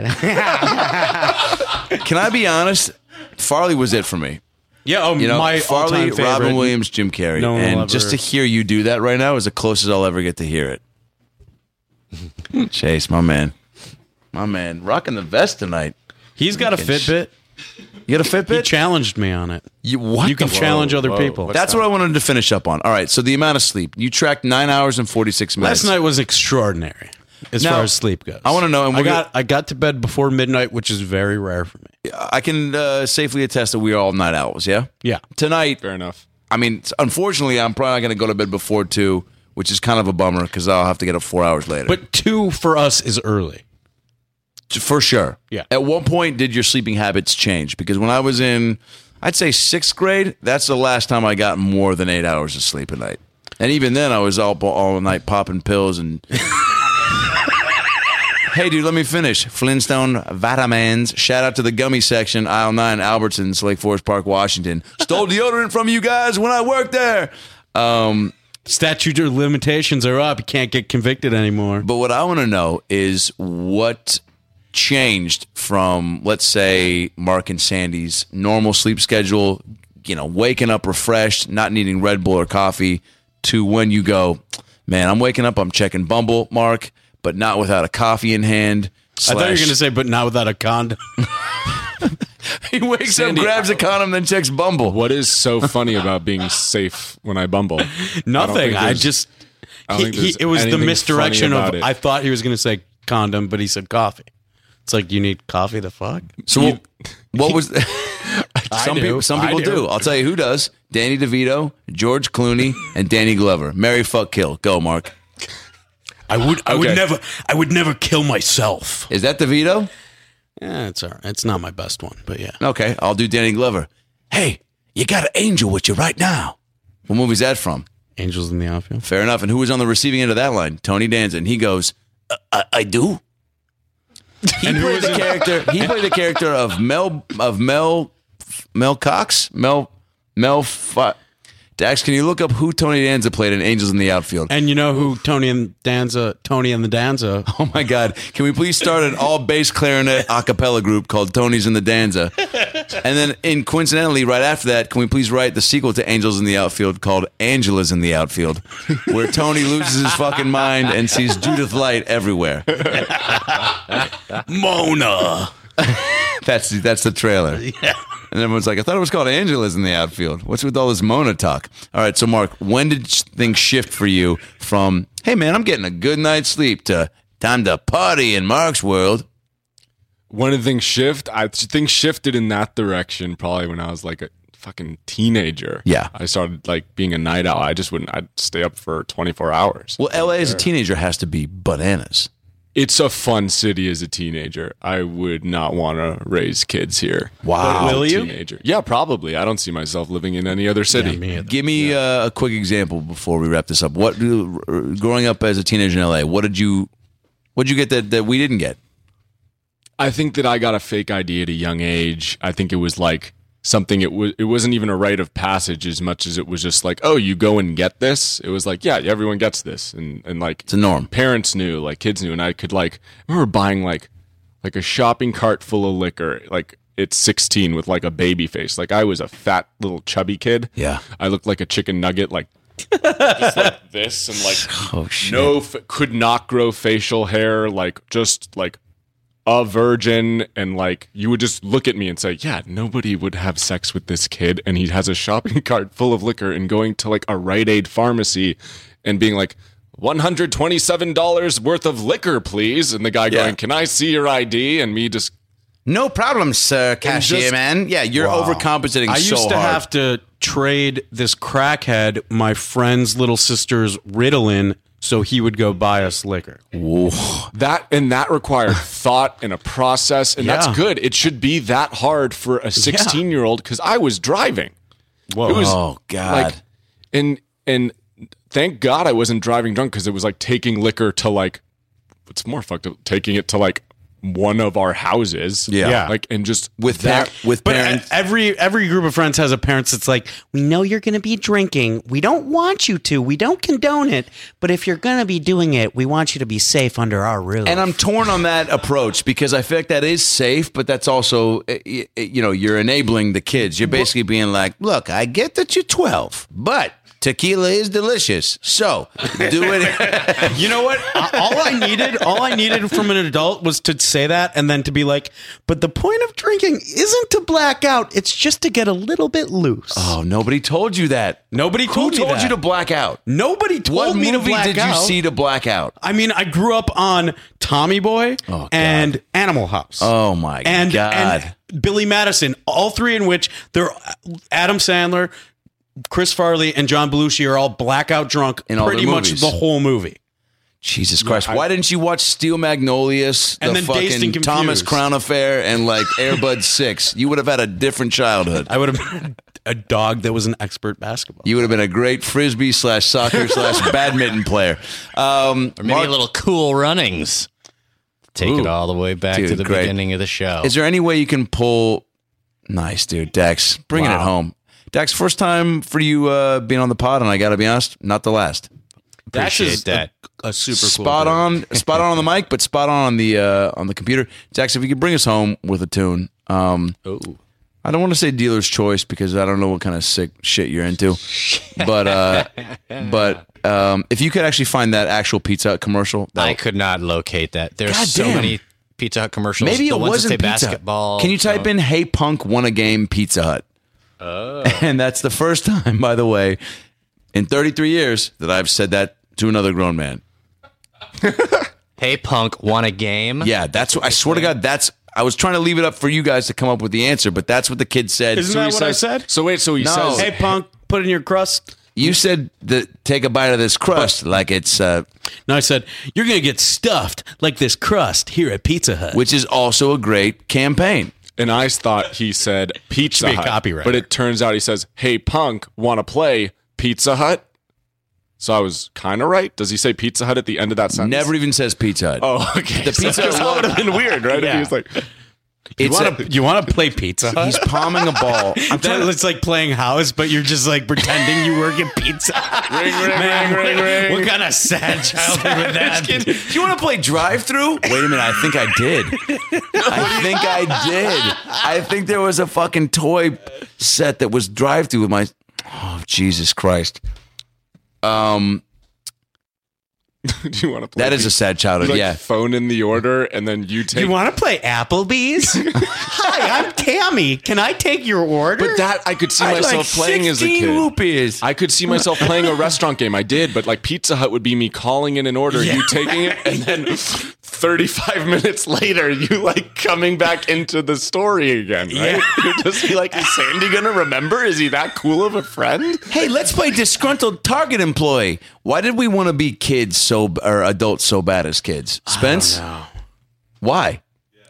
Can I be honest? Farley was it for me. Yeah, You know, my Farley, all-time favorite. Robin Williams, Jim Carrey. No one will and ever- just to hear you do that right now is the closest I'll ever get to hear it. Chase, my man. My man. Rocking the vest tonight. He's got a Fitbit. You got a Fitbit? He challenged me on it. What You can the- challenge other people. That's what I wanted to finish up on. All right, so the amount of sleep. You tracked 9 hours and 46 minutes. Last night was extraordinary as Now, far as sleep goes. I want to know, and I got to bed before midnight, which is very rare for me. I can safely attest that we are all night owls, yeah? Yeah. Tonight, Fair enough. I mean, unfortunately, I'm probably not going to go to bed before 2, which is kind of a bummer because I'll have to get up 4 hours later. But 2 for us is early. For sure. Yeah. At what point did your sleeping habits change? Because when I was in, I'd say 6th grade, that's the last time I got more than 8 hours of sleep a night. And even then, I was all night popping pills and Hey, dude, let me finish. Flintstone Vitamins. Shout out to the gummy section, aisle 9, Albertsons, Lake Forest Park, Washington. Stole deodorant from you guys when I worked there. Statute of limitations are up. You can't get convicted anymore. But what I want to know is what changed from, let's say, Mark and Sandy's normal sleep schedule, waking up refreshed, not needing Red Bull or coffee, to when you go, man, I'm waking up, I'm checking Bumble, Mark, but not without a coffee in hand. I thought you were going to say, but not without a condom. He wakes up, grabs a condom, then checks Bumble. What is so funny about being safe when I Bumble? Nothing. It was the misdirection of, it. I thought he was going to say condom, but he said coffee. It's like, you need coffee to fuck? So what was... Some people do. I'll tell you who does. Danny DeVito, George Clooney, and Danny Glover. Marry, fuck, kill. Go, Mark. I would never kill myself. Is that DeVito? Yeah, it's all right. It's not my best one, but yeah. Okay, I'll do Danny Glover. Hey, you got an angel with you right now. What movie's that from? Angels in the Outfield. Fair enough. And who was on the receiving end of that line? Tony Danza. And he goes, I do. He played the character of Mel Cox. Dax, can you look up who Tony Danza played in Angels in the Outfield? And you know who Tony and the Danza. Oh my God. Can we please start an all bass clarinet a cappella group called Tony's and the Danza? And then coincidentally, right after that, can we please write the sequel to Angels in the Outfield called Angela's in the Outfield, where Tony loses his fucking mind and sees Judith Light everywhere. Mona. That's the trailer. Yeah. And everyone's like, I thought it was called Angela's in the Outfield. What's with all this Mona talk? All right, so Mark, when did things shift for you from, hey man, I'm getting a good night's sleep, to time to party in Mark's world? When did things shift? Things shifted in that direction probably when I was like a fucking teenager. Yeah. I started like being a night owl. I'd stay up for 24 hours. Well, LA as a teenager has to be bananas. It's a fun city as a teenager. I would not want to raise kids here. Wow. Will you? Teenager. Yeah, probably. I don't see myself living in any other city. Yeah, Give me a quick example before we wrap this up. Growing up as a teenager in LA, what'd you get that we didn't get? I think that I got a fake ID at a young age. I think it was like something, it wasn't even a rite of passage as much as it was just like, oh, you go and get this. It was like, yeah, everyone gets this. And like, it's a norm. Parents knew, like kids knew. And I could I remember buying like a shopping cart full of liquor, like it's 16 with like a baby face. Like I was a fat little chubby kid. Yeah. I looked like a chicken nugget, like just like this. And like, could not grow facial hair, like just like a virgin, and like you would just look at me and say, yeah, nobody would have sex with this kid, and he has a shopping cart full of liquor, and going to like a Rite Aid pharmacy and being like, $127 worth of liquor, please, and the guy going, can I see your ID? And me just, no problem, sir, cashier man. Yeah, you're overcompensating. I used to have to trade this crackhead my friend's little sister's Ritalin so he would go buy us liquor. Whoa. That required thought and a process, and that's good. It should be that hard for a 16-year-old because I was driving. Whoa. It was, oh God! Like, and thank God I wasn't driving drunk, because it was like taking liquor to like, what's more fucked up, taking it to like one of our houses. Yeah. Like, and just with parents. But every group of friends has a parent that's like, we know you're going to be drinking. We don't want you to. We don't condone it. But if you're going to be doing it, we want you to be safe under our roof. And I'm torn on that approach, because I feel like that is safe, but that's also, you're enabling the kids. You're basically being like, look, I get that you're 12, but tequila is delicious, so do it. You know what? All I needed from an adult was to say that, and then to be like, but the point of drinking isn't to black out. It's just to get a little bit loose. Oh, nobody told you that. Nobody told me that. Who told you to black out? Nobody told me to black out. What movie did you see to black out? I mean, I grew up on Tommy Boy and Animal House. Oh my God. And Billy Madison, all three in which they're Adam Sandler, Chris Farley, and John Belushi are all blackout drunk in pretty much the whole movie. Jesus Christ. Why didn't you watch Steel Magnolias, and the then Dazed and fucking Confused. Thomas Crown Affair, and like Air Bud 6? You would have had a different childhood. I would have been a dog that was an expert basketball. You would have been a great Frisbee /soccer/badminton player. Or maybe a little Cool Runnings. Take it all the way back to the beginning of the show. Is there any way you can pull? Nice, dude. Dex, bringing it home. Dex, first time for you being on the pod, and I got to be honest, not the last. Appreciate that. A super spot cool on the mic, but spot on the computer. Dex, if you could bring us home with a tune. I don't want to say dealer's choice because I don't know what kind of sick shit you're into, but if you could actually find that actual Pizza Hut commercial, I could not locate that. There's so many Pizza Hut commercials. Maybe the it ones wasn't that say Pizza basketball. Hut. Can you type in "Hey Punk won a game Pizza Hut"? And that's the first time, by the way, in 33 years that I've said that to another grown man. Hey Punk won a game. Yeah, that's what I swear to God. I was trying to leave it up for you guys to come up with the answer, but that's what the kid said. Isn't that what I said? So wait, he says, "Hey Punk, put in your crust." You said take a bite of this crust like it's. No, I said you're gonna get stuffed like this crust here at Pizza Hut, which is also a great campaign. And I thought he said Pizza Hut, copywriter. But it turns out he says, "Hey Punk, want to play Pizza Hut?" So I was kind of right. Does he say Pizza Hut at the end of that sentence? Never even says Pizza Hut. Oh, okay. The Pizza Hut that would have been weird, right? Yeah. If he was like, you want to play Pizza Hut? He's palming a ball. It's like playing house, but you're just like pretending you work at Pizza Hut. ring. What kind of sad childhood would that be? Do you want to play drive-through? Wait a minute. I think I did. I think there was a fucking toy set that was drive-through with my. Oh, Jesus Christ. do you want to play? That is a sad childhood. You, yeah. Phone in the order, and then you take. You want to play Applebee's? Hi, I'm Tammy. Can I take your order? But that I could see myself playing as a kid. Rupees. I could see myself playing a restaurant game. I did, but like Pizza Hut would be me calling in an order, you taking it, and then 35 minutes later, you like coming back into the story again. Right? Yeah. You'd just be like, is Sandy gonna remember? Is he that cool of a friend? Hey, let's play disgruntled Target employee. Why did we want to be kids or adults so bad as kids? Spence? Why?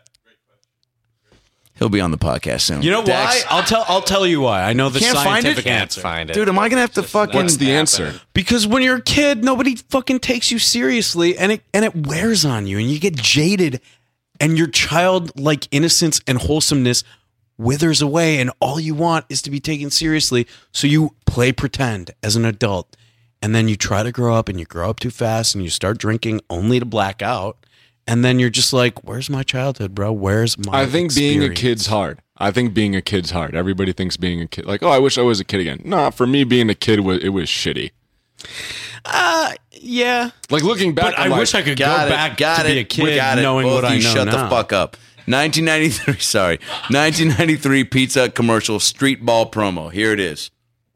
He'll be on the podcast soon. You know Dex. why? I'll tell you why. I know the Can't find it? scientific answer. Find it. Dude, am I gonna have to fucking? What's the answer? Because when you're a kid, nobody fucking takes you seriously, and it wears on you, and you get jaded, and your childlike innocence and wholesomeness withers away, and all you want is to be taken seriously. So you play pretend as an adult, and then you try to grow up, and you grow up too fast, and you start drinking only to black out. And then you're just like, where's my childhood, bro? Where's my I think being a experience? kid's hard. Everybody thinks being a kid, like, oh, I wish I was a kid again. Nah, for me, being a kid, it was shitty. Yeah. Like looking back, But I wish I could go back to be a kid knowing Both what I you know shut now. the fuck up. 1993 Pizza Hut commercial street ball promo. Here it is.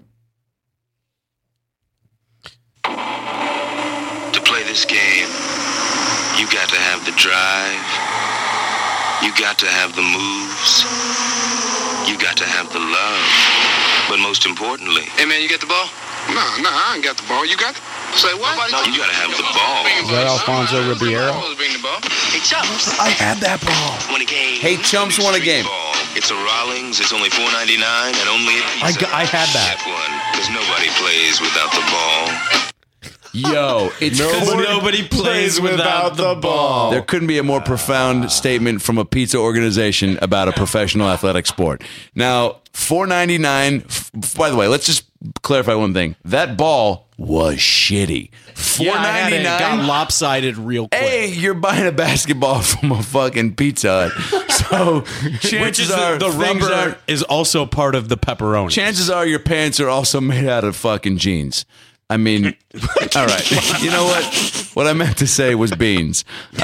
To play this game, you got to have the drive. You got to have the moves. You got to have the love. But most importantly, hey man, you got the ball? No, I ain't got the ball. You got it? Say what? No, you got to have the ball. Is that Alfonso Ribeiro? Hey, Chumps. I had that ball. Won a game. Hey, Chumps won a game. It's a Rawlings. It's only $4.99 and only at Pizza. I had that. Get one, because nobody plays without the ball. Yo, it's Nobody plays without the ball. There couldn't be a more profound statement from a pizza organization about a professional athletic sport. Now, $4.99. By the way, let's just clarify one thing. That ball was shitty. $4.99. It got lopsided real quick. Hey, you're buying a basketball from a fucking Pizza Hut. So chances are the rubber is also part of the pepperoni. Chances are your pants are also made out of fucking jeans. I mean, all right. You know what? What I meant to say was beans. All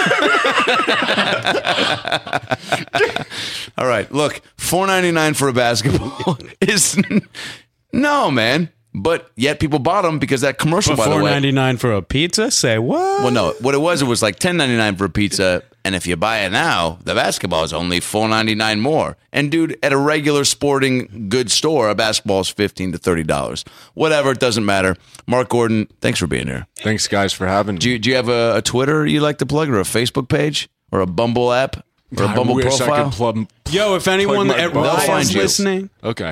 right. Look, $4.99 for a basketball is no, man. But yet people bought them because that commercial. But by the way, $4.99 for a pizza? Say what? well, no. What it was like $10.99 for a pizza, and if you buy it now, the basketball is only $4.99 more. And dude, at a regular sporting goods store, a basketball is $15 to $30. Whatever, it doesn't matter. Mark Gordon, thanks for being here. Thanks, guys, for having me. Do you have a Twitter you like to plug, or a Facebook page, or a Bumble app, or a Bumble I wish profile? I could plug Yo, if anyone my at ball. They'll Rye find is you. listening, Okay.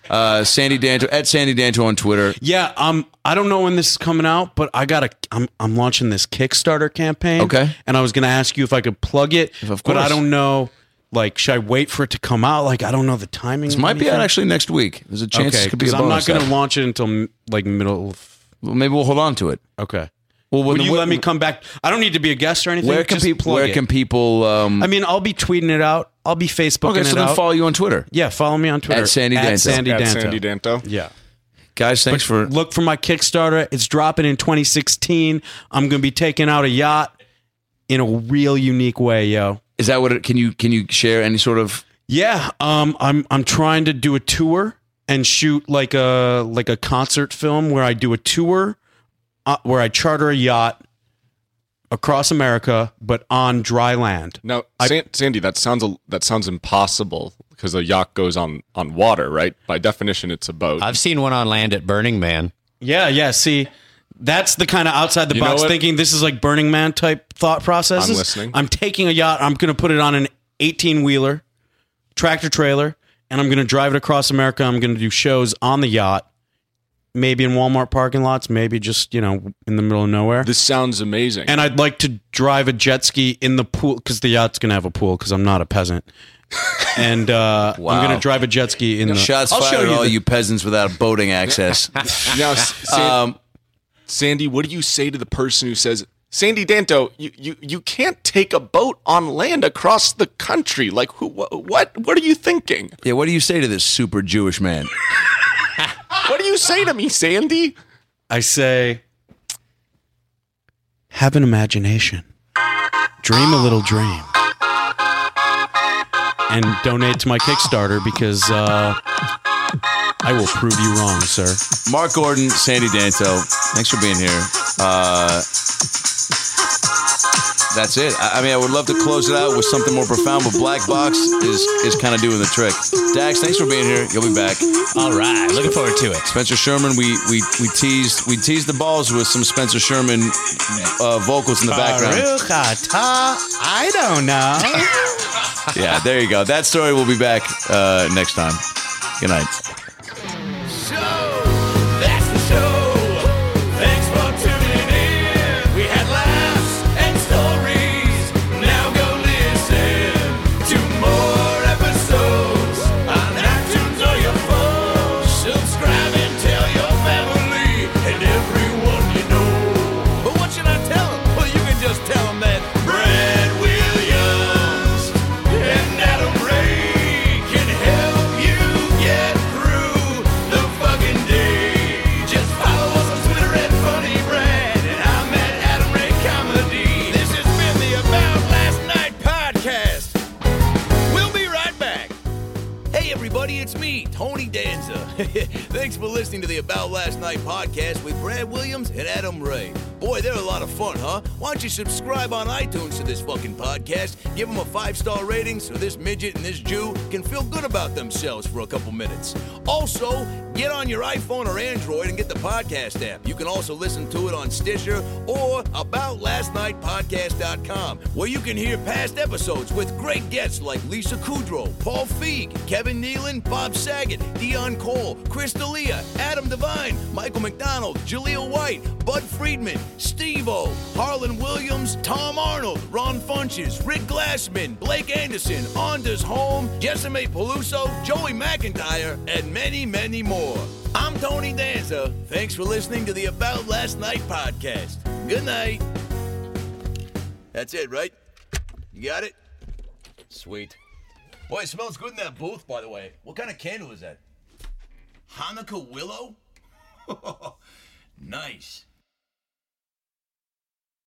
Sandy Danto at Sandy Danto on Twitter. Yeah, I don't know when this is coming out, but I'm launching this Kickstarter campaign. Okay. And I was going to ask you if I could plug it, Of but I course. don't know. Like, should I wait for it to come out? Like, I don't know the timing. This might be out actually next week. There's a chance Okay, it could be a because I'm not bonus going to app. launch it until like middle. Well, maybe we'll hold on to it. Okay. Well, Will you let me come back? I don't need to be a guest or anything. Where can Just people? plug Where it. can people? I mean, I'll be tweeting it out. I'll be Facebooking Okay, so it then out. follow you on Twitter. Yeah, follow me on Twitter At Sandy Danto. Sandy At Danto. Sandy Danto. Yeah. Guys, thanks for. Look for my Kickstarter. It's dropping in 2016. I'm going to be taking out a yacht in a real unique way, yo. Is that what? Can you share any sort of? Yeah, I'm trying to do a tour and shoot like a concert film where I do a tour where I charter a yacht across America, but on dry land. Now, Sandy, that sounds impossible because a yacht goes on water, right? By definition, it's a boat. I've seen one on land at Burning Man. Yeah. See, that's the kind of outside the You know box what? thinking. This is like Burning Man type thought processes. I'm listening. I'm taking a yacht. I'm going to put it on an 18-wheeler tractor trailer, and I'm going to drive it across America. I'm going to do shows on the yacht, maybe in Walmart parking lots, maybe just, in the middle of nowhere. This sounds amazing. And I'd like to drive a jet ski in the pool because the yacht's going to have a pool because I'm not a peasant. And I'm going to drive a jet ski in the... Shots I'll show fired at all the- you peasants without boating access. Now, Sandy, what do you say to the person who says, Sandy Danto, you can't take a boat on land across the country? Like, what are you thinking? Yeah, what do you say to this super Jewish man? What do you say to me, Sandy? I say, have an imagination. Dream a little dream. And donate to my Kickstarter because I will prove you wrong, sir. Mark Gordon, Sandy Danto, thanks for being here. That's it. I mean, I would love to close it out with something more profound, but Black Box is kind of doing the trick. Dax, thanks for being here. You'll be back. All right, looking forward to it. Spencer Sherman, we teased the balls with some Spencer Sherman vocals in the background. Baruch atah, I don't know. Yeah, there you go. That story will be back next time. Good night. That's the show. Thanks for tuning in. We had laughs and stories. Now go listen to more episodes on iTunes or your phone. Subscribe and tell your family and everyone you know. But what should I tell them? Well, you can just tell them that Brad Williams and Adam Ray can help you get through the fucking day. Just follow us on Twitter at Funny Brad, and I'm at Adam Ray Comedy. This has been the About Last Night podcast. We'll be right back. Hey everybody, it's me, Tony Danza. Thanks for listening to the About Last Night podcast with Brad Williams and Adam Ray. Boy, they're a lot of fun, huh? Why don't you subscribe on iTunes to this fucking podcast, give them a 5-star rating so this midget and this Jew can feel good about themselves for a couple minutes. Also, get on your iPhone or Android and get the podcast app. You can also listen to it on Stitcher or aboutlastnightpodcast.com, where you can hear past episodes with great guests like Lisa Kudrow, Paul Feig, Kevin Nealon, Bob Saget, Dion Cole, Chris D'Elia, Adam Devine, Michael McDonald, Jaleel White, Bud Friedman, Steve-O, Harlan Williams, Tom Arnold, Ron Funches, Rick Glassman, Blake Anderson, Anders Holm, Jessime Peluso, Joey McIntyre, and many, many more. I'm Tony Danza. Thanks for listening to the About Last Night podcast. Good night. That's it, right? You got it? Sweet. Boy, it smells good in that booth, by the way. What kind of candle is that? Hanukkah willow? Nice.